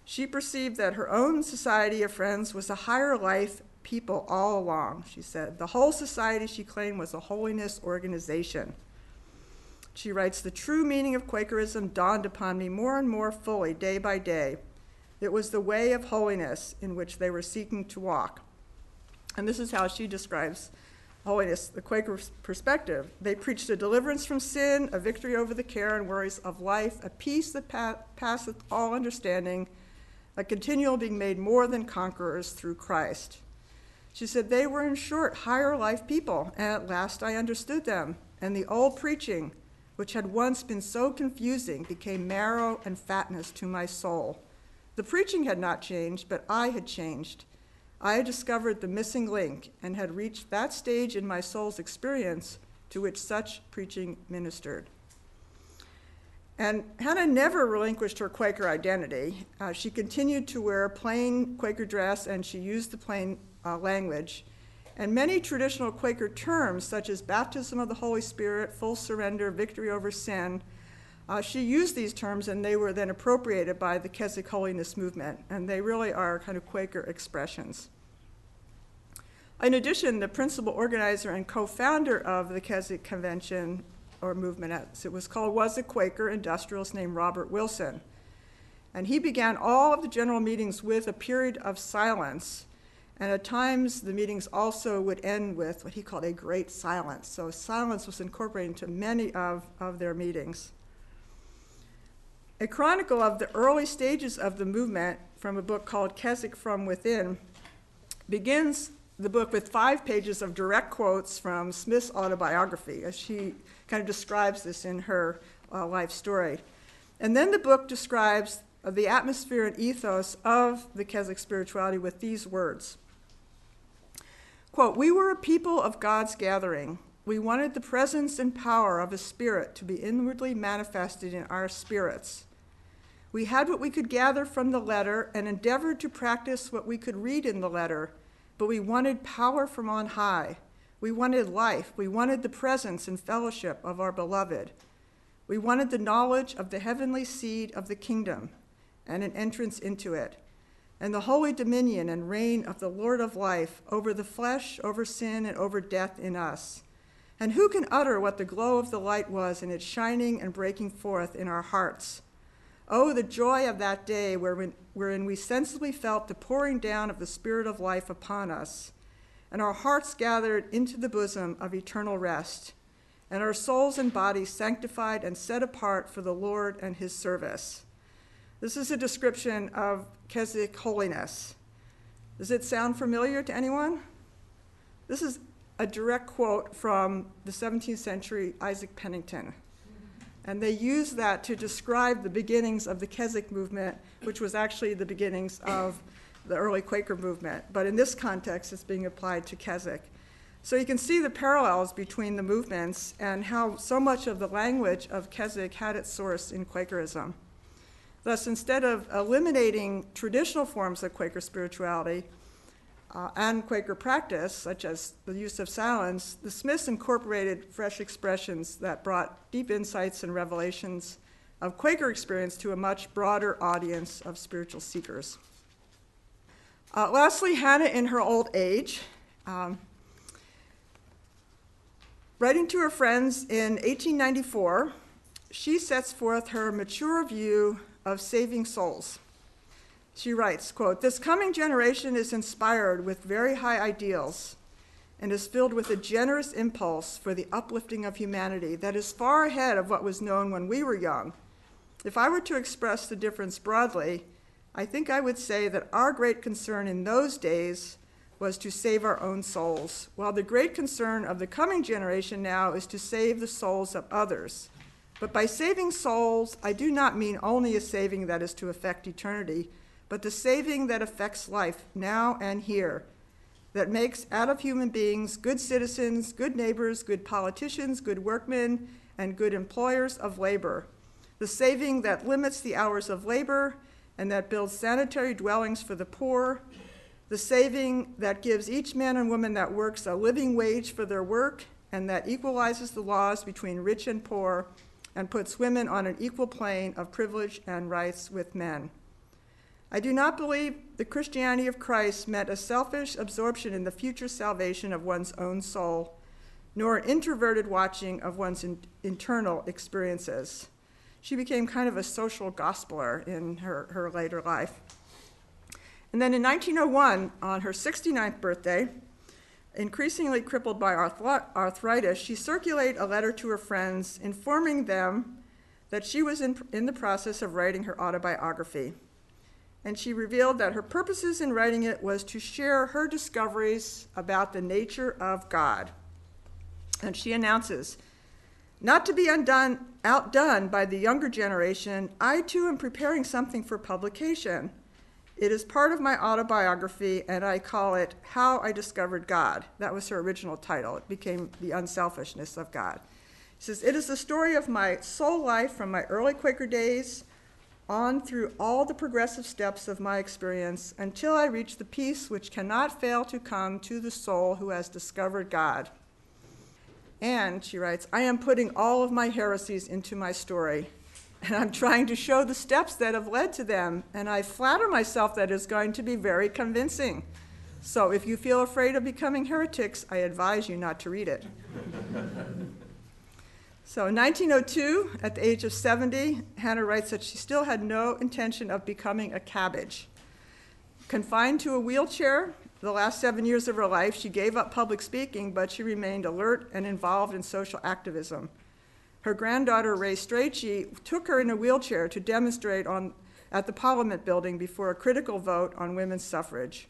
She perceived that her own society of friends was a higher life people all along, she said. The whole society, she claimed, was a holiness organization. She writes, the true meaning of Quakerism dawned upon me more and more fully day by day. It was the way of holiness in which they were seeking to walk. And this is how she describes holiness, the Quaker perspective. They preached a deliverance from sin, a victory over the care and worries of life, a peace that pa- passeth all understanding, a continual being made more than conquerors through Christ. She said, they were, in short, higher life people, and at last I understood them. And the old preaching, which had once been so confusing, became marrow and fatness to my soul. The preaching had not changed, but I had changed. I had discovered the missing link and had reached that stage in my soul's experience to which such preaching ministered. And Hannah never relinquished her Quaker identity. Uh, she continued to wear plain Quaker dress, and she used the plain uh, language. And many traditional Quaker terms, such as baptism of the Holy Spirit, full surrender, victory over sin, uh, she used these terms, and they were then appropriated by the Keswick Holiness movement, and they really are kind of Quaker expressions. In addition, the principal organizer and co-founder of the Keswick Convention, or movement as it was called, was a Quaker industrialist named Robert Wilson. And he began all of the general meetings with a period of silence. And at times, the meetings also would end with what he called a great silence. So silence was incorporated into many of, of their meetings. A chronicle of the early stages of the movement from a book called Keswick from Within begins the book with five pages of direct quotes from Smith's autobiography, as she kind of describes this in her uh, life story. And then the book describes uh, the atmosphere and ethos of the Keswick spirituality with these words. Quote, we were a people of God's gathering. We wanted the presence and power of a spirit to be inwardly manifested in our spirits. We had what we could gather from the letter and endeavored to practice what we could read in the letter, but we wanted power from on high. We wanted life. We wanted the presence and fellowship of our beloved. We wanted the knowledge of the heavenly seed of the kingdom and an entrance into it, and the holy dominion and reign of the Lord of life over the flesh, over sin, and over death in us. And who can utter what the glow of the light was in its shining and breaking forth in our hearts? Oh, the joy of that day wherein, wherein we sensibly felt the pouring down of the Spirit of life upon us, and our hearts gathered into the bosom of eternal rest, and our souls and bodies sanctified and set apart for the Lord and his service. This is a description of Keswick holiness. Does it sound familiar to anyone? This is a direct quote from the seventeenth century Isaac Pennington. And they used that to describe the beginnings of the Keswick movement, which was actually the beginnings of the early Quaker movement. But in this context, it's being applied to Keswick. So you can see the parallels between the movements and how so much of the language of Keswick had its source in Quakerism. Thus, instead of eliminating traditional forms of Quaker spirituality uh, and Quaker practice, such as the use of silence, the Smiths incorporated fresh expressions that brought deep insights and revelations of Quaker experience to a much broader audience of spiritual seekers. Uh, lastly, Hannah in her old age, um, writing to her friends in eighteen ninety-four, she sets forth her mature view of saving souls. She writes, quote, this coming generation is inspired with very high ideals and is filled with a generous impulse for the uplifting of humanity that is far ahead of what was known when we were young. If I were to express the difference broadly, I think I would say that our great concern in those days was to save our own souls, while the great concern of the coming generation now is to save the souls of others. But by saving souls, I do not mean only a saving that is to affect eternity, but the saving that affects life now and here, that makes out of human beings good citizens, good neighbors, good politicians, good workmen, and good employers of labor. The saving that limits the hours of labor and that builds sanitary dwellings for the poor. The saving that gives each man and woman that works a living wage for their work and that equalizes the laws between rich and poor and puts women on an equal plane of privilege and rights with men. I do not believe the Christianity of Christ meant a selfish absorption in the future salvation of one's own soul, nor an introverted watching of one's in, internal experiences. She became kind of a social gospeler in her, her later life. And then in nineteen oh one, on her sixty-ninth birthday, increasingly crippled by arthritis, she circulated a letter to her friends informing them that she was in, in the process of writing her autobiography. And she revealed that her purposes in writing it was to share her discoveries about the nature of God. And she announces, "Not to be undone, outdone by the younger generation, I too am preparing something for publication. It is part of my autobiography, and I call it How I Discovered God." That was her original title. It became The Unselfishness of God. She says, "It is the story of my soul life from my early Quaker days on through all the progressive steps of my experience until I reach the peace which cannot fail to come to the soul who has discovered God." And, she writes, "I am putting all of my heresies into my story, and I'm trying to show the steps that have led to them, and I flatter myself that it's going to be very convincing. So if you feel afraid of becoming heretics, I advise you not to read it." So in nineteen oh two, at the age of seventy, Hannah writes that she still had no intention of becoming a cabbage. Confined to a wheelchair the last seven years of her life, she gave up public speaking, but she remained alert and involved in social activism. Her granddaughter, Ray Strachey, took her in a wheelchair to demonstrate on, at the Parliament building before a critical vote on women's suffrage.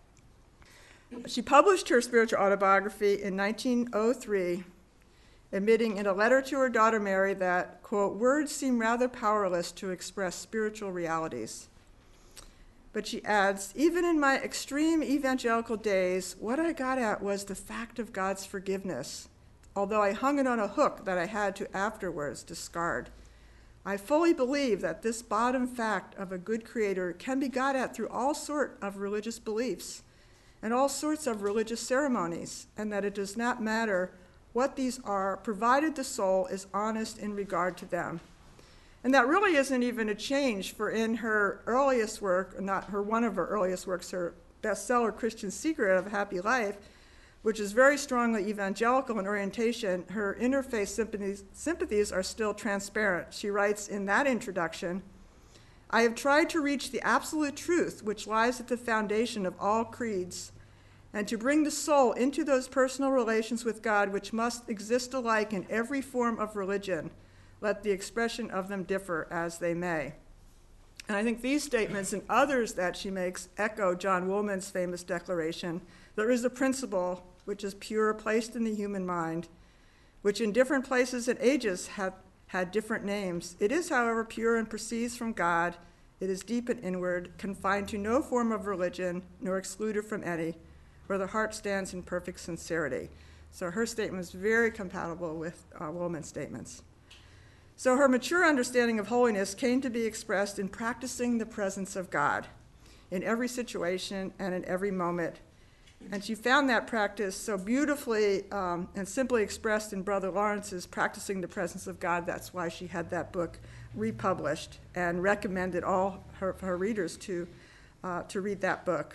She published her spiritual autobiography in nineteen oh three, admitting in a letter to her daughter Mary that, quote, "words seem rather powerless to express spiritual realities." But she adds, "Even in my extreme evangelical days, what I got at was the fact of God's forgiveness, although I hung it on a hook that I had to afterwards discard. I fully believe that this bottom fact of a good creator can be got at through all sorts of religious beliefs and all sorts of religious ceremonies, and that it does not matter what these are, provided the soul is honest in regard to them." And that really isn't even a change, for in her earliest work, not her one of her earliest works, her bestseller, Christian Secret of a Happy Life, which is very strongly evangelical in orientation, her interfaith sympathies, sympathies are still transparent. She writes in that introduction, "I have tried to reach the absolute truth which lies at the foundation of all creeds, and to bring the soul into those personal relations with God which must exist alike in every form of religion, let the expression of them differ as they may." And I think these statements and others that she makes echo John Woolman's famous declaration, "There is a principle which is pure, placed in the human mind, which in different places and ages have had different names. It is, however, pure and proceeds from God. It is deep and inward, confined to no form of religion, nor excluded from any, where the heart stands in perfect sincerity." So her statement is very compatible with uh, Woolman's statements. So her mature understanding of holiness came to be expressed in practicing the presence of God in every situation and in every moment. And she found that practice so beautifully um, and simply expressed in Brother Lawrence's Practicing the Presence of God. That's why she had that book republished and recommended all her, her readers to, uh, to read that book.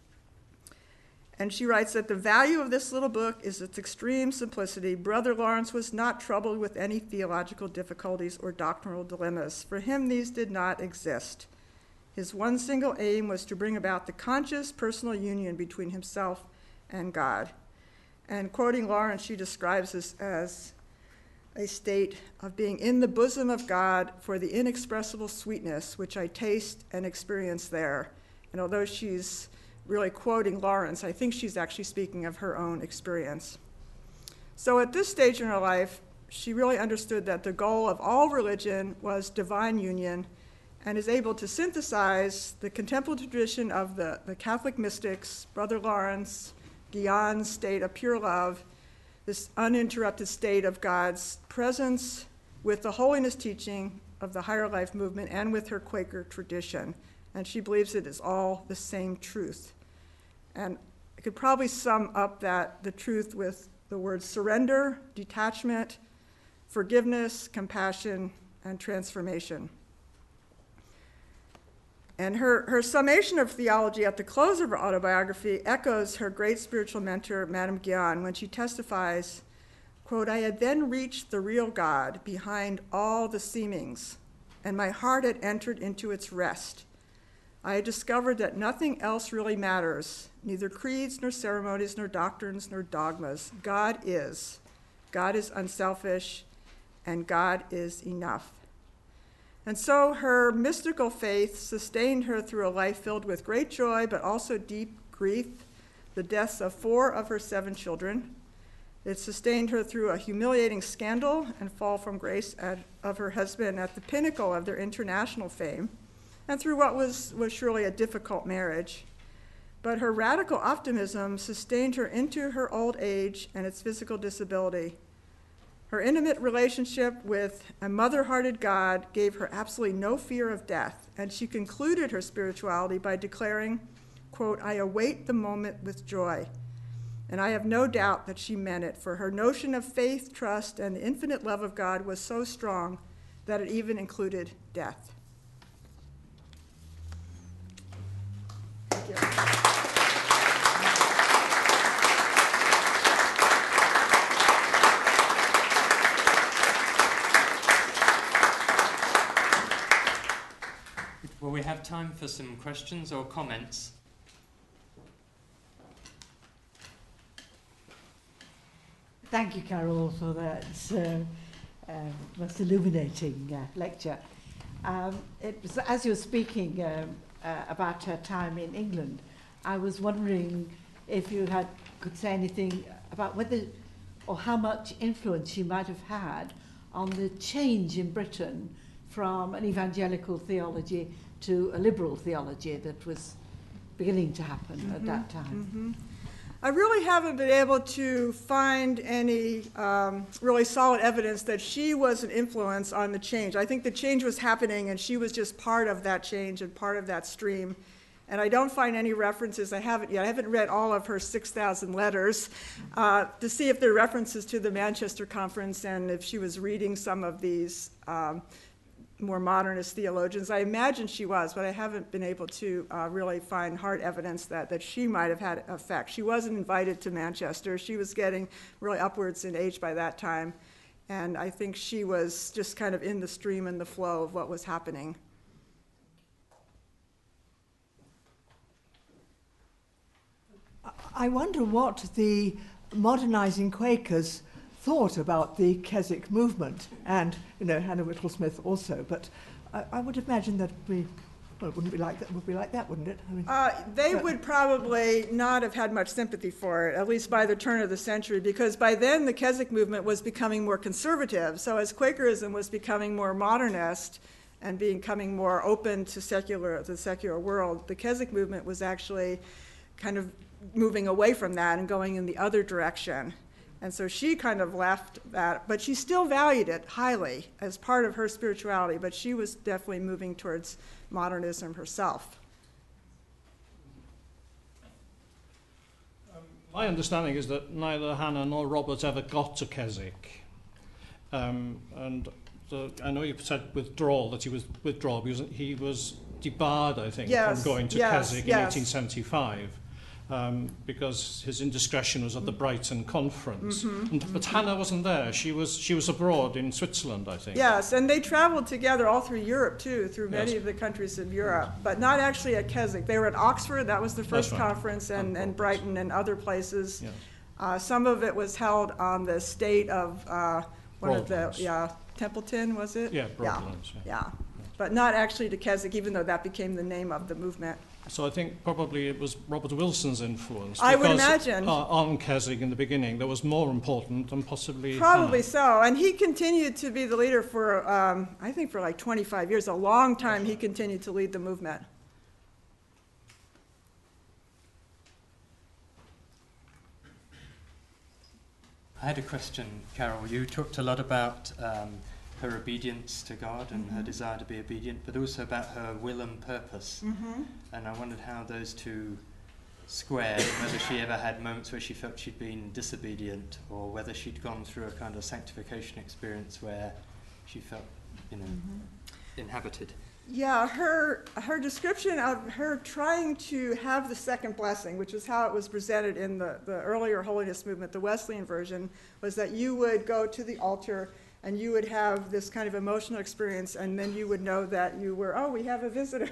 And she writes that the value of this little book is its extreme simplicity. Brother Lawrence was not troubled with any theological difficulties or doctrinal dilemmas. For him, these did not exist. His one single aim was to bring about the conscious personal union between himself and God. And quoting Lawrence, she describes this as a state of being in the bosom of God for the inexpressible sweetness which I taste and experience there. And although she's really quoting Lawrence, I think she's actually speaking of her own experience. So at this stage in her life, she really understood that the goal of all religion was divine union, and is able to synthesize the contemplative tradition of the, the Catholic mystics, Brother Lawrence, Guyan's state of pure love, this uninterrupted state of God's presence, with the holiness teaching of the Higher Life movement and with her Quaker tradition. And she believes it is all the same truth. And I could probably sum up that, the truth, with the words surrender, detachment, forgiveness, compassion, and transformation. And her, her summation of theology at the close of her autobiography echoes her great spiritual mentor, Madame Guyon, when she testifies, quote, "I had then reached the real God behind all the seemings, and my heart had entered into its rest. I had discovered that nothing else really matters, neither creeds, nor ceremonies, nor doctrines, nor dogmas. God is. God is unselfish, and God is enough." And so her mystical faith sustained her through a life filled with great joy, but also deep grief, the deaths of four of her seven children. It sustained her through a humiliating scandal and fall from grace at, of her husband at the pinnacle of their international fame, and through what was, was surely a difficult marriage. But her radical optimism sustained her into her old age and its physical disability. Her intimate relationship with a mother-hearted God gave her absolutely no fear of death, and she concluded her spirituality by declaring, quote, "I await the moment with joy." And I have no doubt that she meant it, for her notion of faith, trust, and the infinite love of God was so strong that it even included death. Thank you. Well, we have time for some questions or comments. Thank you, Carol, for that uh, uh, most illuminating uh, lecture. Um, it was, as you were speaking um, uh, about her time in England, I was wondering if you had could say anything about whether or how much influence she might have had on the change in Britain from an evangelical theology to a liberal theology that was beginning to happen mm-hmm, at that time. Mm-hmm. I really haven't been able to find any um, really solid evidence that she was an influence on the change. I think the change was happening and she was just part of that change and part of that stream. And I don't find any references, I haven't yet, I haven't read all of her six thousand letters uh, to see if there are references to the Manchester Conference and if she was reading some of these um, more modernist theologians. I imagine she was, but I haven't been able to uh, really find hard evidence that, that she might have had effect. She wasn't invited to Manchester. She was getting really upwards in age by that time, and I think she was just kind of in the stream and the flow of what was happening. I wonder what the modernizing Quakers thought about the Keswick movement, and you know Hannah Whittle-Smith also. But I, I would imagine that we, well, it wouldn't be like that. It would be like that, wouldn't it? I mean, uh, they but, would probably not have had much sympathy for it, at least by the turn of the century, because by then the Keswick movement was becoming more conservative. So as Quakerism was becoming more modernist and becoming more open to secular, the secular world, the Keswick movement was actually kind of moving away from that and going in the other direction. And so she kind of left that, but she still valued it highly as part of her spirituality, but she was definitely moving towards modernism herself. Um, my understanding is that neither Hannah nor Robert ever got to Keswick. Um, and the, I know you said withdrawal, that he was withdraw because he was debarred, I think, yes, from going to yes, Keswick yes. in eighteen seventy-five. Um, because his indiscretion was at the Brighton conference. Mm-hmm, and, but mm-hmm. Hannah wasn't there. She was she was abroad in Switzerland, I think. Yes, and they traveled together all through Europe, too, through many yes. of the countries of Europe, but not actually at Keswick. They were at Oxford, that was the first right. conference, and, and Brighton and other places. Yes. Uh, some of it was held on the estate of uh, one of the, Broadlands. yeah, Templeton, was it? Yeah, Broadlands. Yeah, Yeah. yeah. But not actually to Keswick, even though that became the name of the movement. So I think probably it was Robert Wilson's influence. I would because, imagine. Uh, on Keswick in the beginning, that was more important and possibly Probably Hannah. so. And he continued to be the leader for, um, I think, for like twenty-five years. A long time he continued to lead the movement. I had a question, Carol. You talked a lot about um, her obedience to God and mm-hmm. her desire to be obedient, but also about her will and purpose. Mm-hmm. And I wondered how those two squared, and whether she ever had moments where she felt she'd been disobedient, or whether she'd gone through a kind of sanctification experience where she felt, you know, mm-hmm. inhabited. Yeah, her her description of her trying to have the second blessing, which is how it was presented in the, the earlier holiness movement, the Wesleyan version, was that you would go to the altar and you would have this kind of emotional experience, and then you would know that you were, oh, we have a visitor.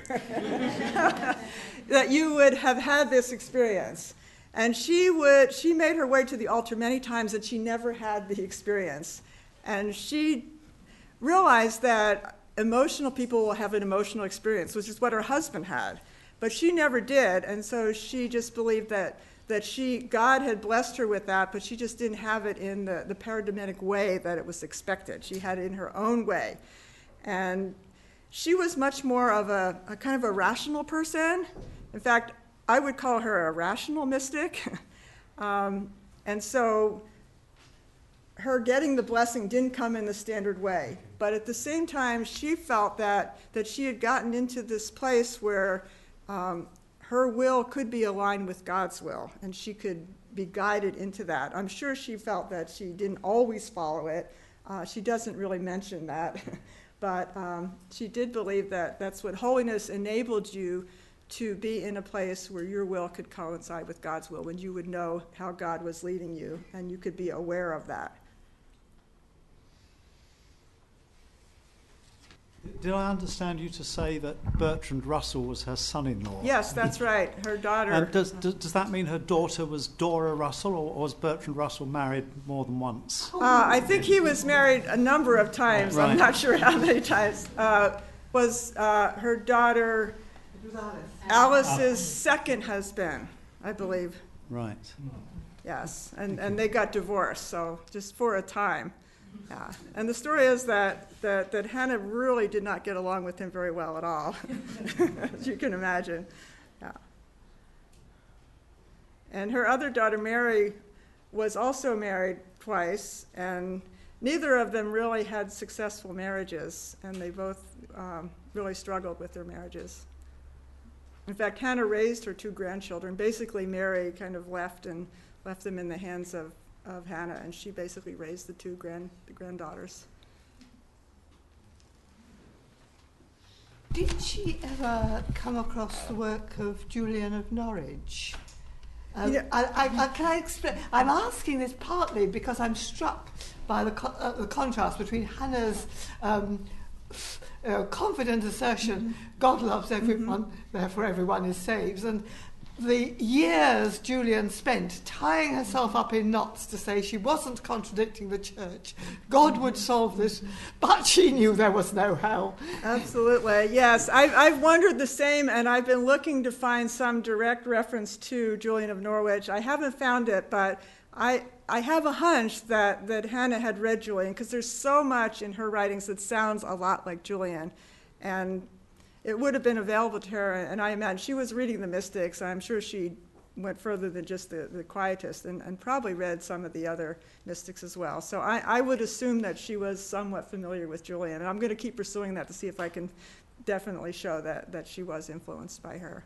That you would have had this experience. And she would, she made her way to the altar many times, and she never had the experience. And she realized that emotional people will have an emotional experience, which is what her husband had. But she never did, and so she just believed that that she, God had blessed her with that, but she just didn't have it in the, the paradigmatic way that it was expected. She had it in her own way. And she was much more of a, a kind of a rational person. In fact, I would call her a rational mystic. um, and so her getting the blessing didn't come in the standard way. But at the same time, she felt that, that she had gotten into this place where um, her will could be aligned with God's will, and she could be guided into that. I'm sure she felt that she didn't always follow it. Uh, she doesn't really mention that. But um, she did believe that that's what holiness enabled you to be in a place where your will could coincide with God's will, when you would know how God was leading you, and you could be aware of that. Did I understand you to say that Bertrand Russell was her son-in-law? Yes, that's right. Her daughter. And does, does, does that mean her daughter was Dora Russell, or, or was Bertrand Russell married more than once? Uh, I think he was married a number of times. Right. I'm not sure how many times. Uh, was uh, her daughter It was Alice. Alice's second husband, I believe. Right. Yes, and, and they got divorced, so just for a time. Yeah. And the story is that, that, that Hannah really did not get along with him very well at all, as you can imagine. Yeah. And her other daughter, Mary, was also married twice, and neither of them really had successful marriages, and they both um, really struggled with their marriages. In fact, Hannah raised her two grandchildren. Basically, Mary kind of left and left them in the hands of of Hannah, and she basically raised the two grand the granddaughters. Did she ever come across the work of Julian of Norwich? Um, You know- I, I, I, can I explain? I'm asking this partly because I'm struck by the, co- uh, the contrast between Hannah's um, f- uh, confident assertion, God loves everyone, therefore everyone is saved, and the years Julian spent tying herself up in knots to say she wasn't contradicting the church. God would solve this, but she knew there was no hell. Absolutely, yes. I've, I've wondered the same, and I've been looking to find some direct reference to Julian of Norwich. I haven't found it, but I, I have a hunch that, that Hannah had read Julian, because there's so much in her writings that sounds a lot like Julian. And it would have been available to her, and I imagine she was reading the mystics. I'm sure she went further than just the, the Quietists, and, and probably read some of the other mystics as well. So I, I would assume that she was somewhat familiar with Julian, and I'm going to keep pursuing that to see if I can definitely show that, that she was influenced by her.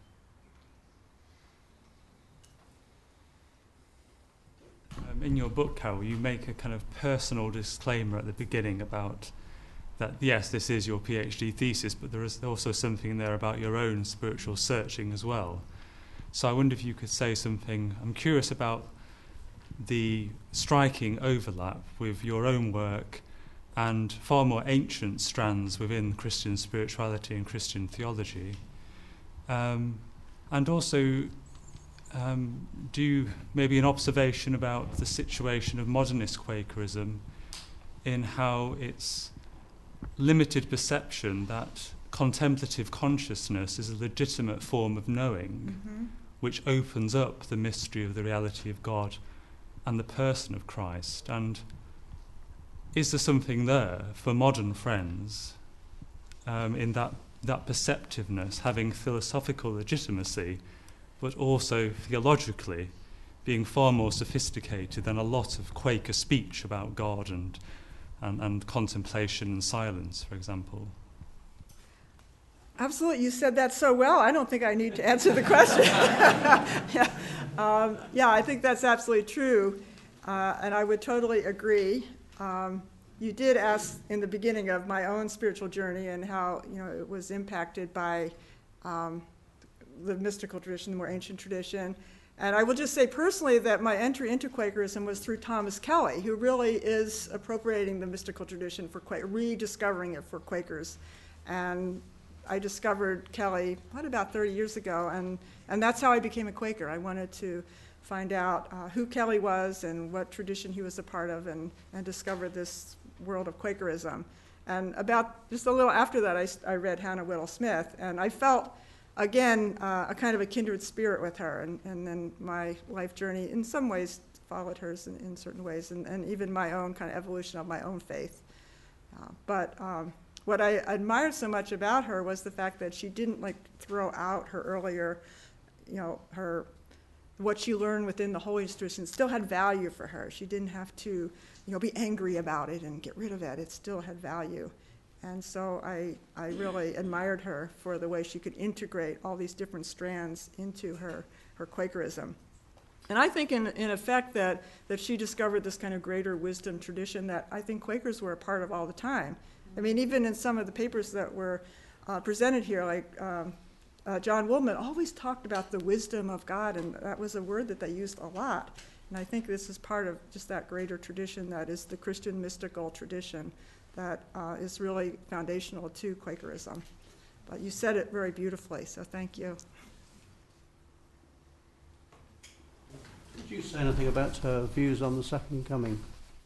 Um, in your book, Carol, you make a kind of personal disclaimer at the beginning about that, yes, this is your PhD thesis, but there is also something there about your own spiritual searching as well. So I wonder if you could say something. I'm curious about the striking overlap with your own work and far more ancient strands within Christian spirituality and Christian theology. Um, and also, um, do maybe an observation about the situation of modernist Quakerism in how it's limited perception that contemplative consciousness is a legitimate form of knowing, Mm-hmm. which opens up the mystery of the reality of God and the person of Christ. And is there something there for modern friends um, in that, that perceptiveness, having philosophical legitimacy, but also theologically being far more sophisticated than a lot of Quaker speech about God and And, and contemplation and silence, for example? Absolutely. You said that so well. I don't think I need to answer the question. yeah. Um, yeah, I think that's absolutely true. Uh, and I would totally agree. Um, you did ask in the beginning of my own spiritual journey and how, you know, it was impacted by um, the mystical tradition, the more ancient tradition. And I will just say personally that my entry into Quakerism was through Thomas Kelly, who really is appropriating the mystical tradition for Quaker, rediscovering it for Quakers. And I discovered Kelly, what, about thirty years ago, and, and that's how I became a Quaker. I wanted to find out uh, who Kelly was and what tradition he was a part of, and, and discover this world of Quakerism. And about just a little after that, I, I read Hannah Whittle Smith, and I felt, again, uh, a kind of a kindred spirit with her, and, and then my life journey in some ways followed hers in, in certain ways, and, and even my own kind of evolution of my own faith. Uh, but um, what I admired so much about her was the fact that she didn't like throw out her earlier, you know, her, what she learned within the holiness tradition still had value for her. She didn't have to, you know, be angry about it and get rid of it. It still had value. And so I, I really admired her for the way she could integrate all these different strands into her, her Quakerism. And I think in, in effect that, that she discovered this kind of greater wisdom tradition that I think Quakers were a part of all the time. I mean, even in some of the papers that were uh, presented here, like um, uh, John Woolman always talked about the wisdom of God, and that was a word that they used a lot. And I think this is part of just that greater tradition that is the Christian mystical tradition that uh, is really foundational to Quakerism. But you said it very beautifully, so thank you. Did you say anything about her views on the Second Coming?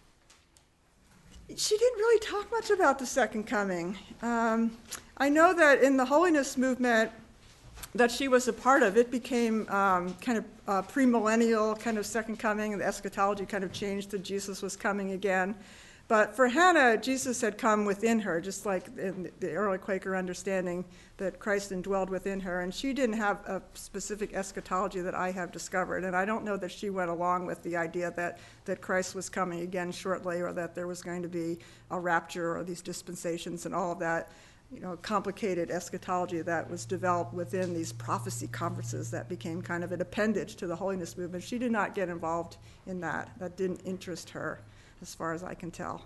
She didn't really talk much about the Second Coming. Um, I know that in the holiness movement that she was a part of, it became um, kind of uh, premillennial kind of Second Coming, and the eschatology kind of changed to Jesus was coming again. But for Hannah, Jesus had come within her, just like in the early Quaker understanding that Christ indwelled within her. And she didn't have a specific eschatology that I have discovered. And I don't know that she went along with the idea that, that Christ was coming again shortly, or that there was going to be a rapture, or these dispensations and all of that, you know, complicated eschatology that was developed within these prophecy conferences that became kind of an appendage to the holiness movement. She did not get involved in that. That didn't interest her, as far as I can tell.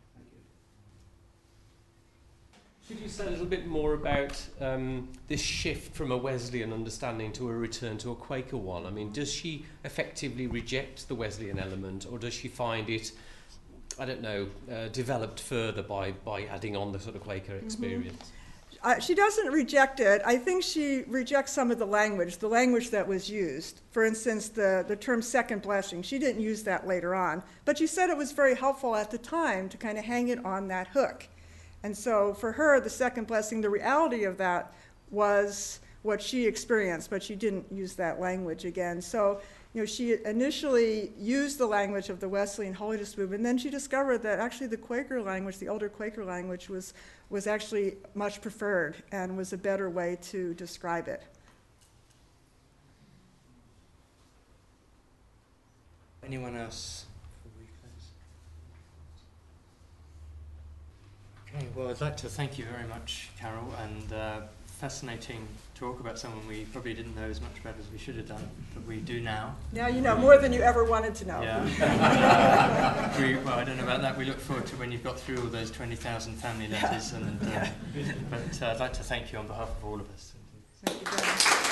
Could you say a little bit more about um, this shift from a Wesleyan understanding to a return to a Quaker one? I mean, does she effectively reject the Wesleyan element, or does she find it, I don't know, uh, developed further by, by adding on the sort of Quaker experience? Mm-hmm. Uh, she doesn't reject it. I think she rejects some of the language, the language that was used. For instance, the, the term second blessing, she didn't use that later on. But she said it was very helpful at the time to kind of hang it on that hook. And so for her, the second blessing, the reality of that was what she experienced, but she didn't use that language again. So, you know, she initially used the language of the Wesleyan holiness movement, and then she discovered that actually the Quaker language, the older Quaker language, was, was actually much preferred and was a better way to describe it. Anyone else? Okay, well, I'd like to thank you very much, Carol, and uh, fascinating talk about someone we probably didn't know as much about as we should have done, but we do now. Now you know more than you ever wanted to know. Yeah. we, well, I don't know about that. We look forward to when you've got through all those twenty thousand family letters. Yeah. And, uh, but uh, I'd like to thank you on behalf of all of us. Thank you very much.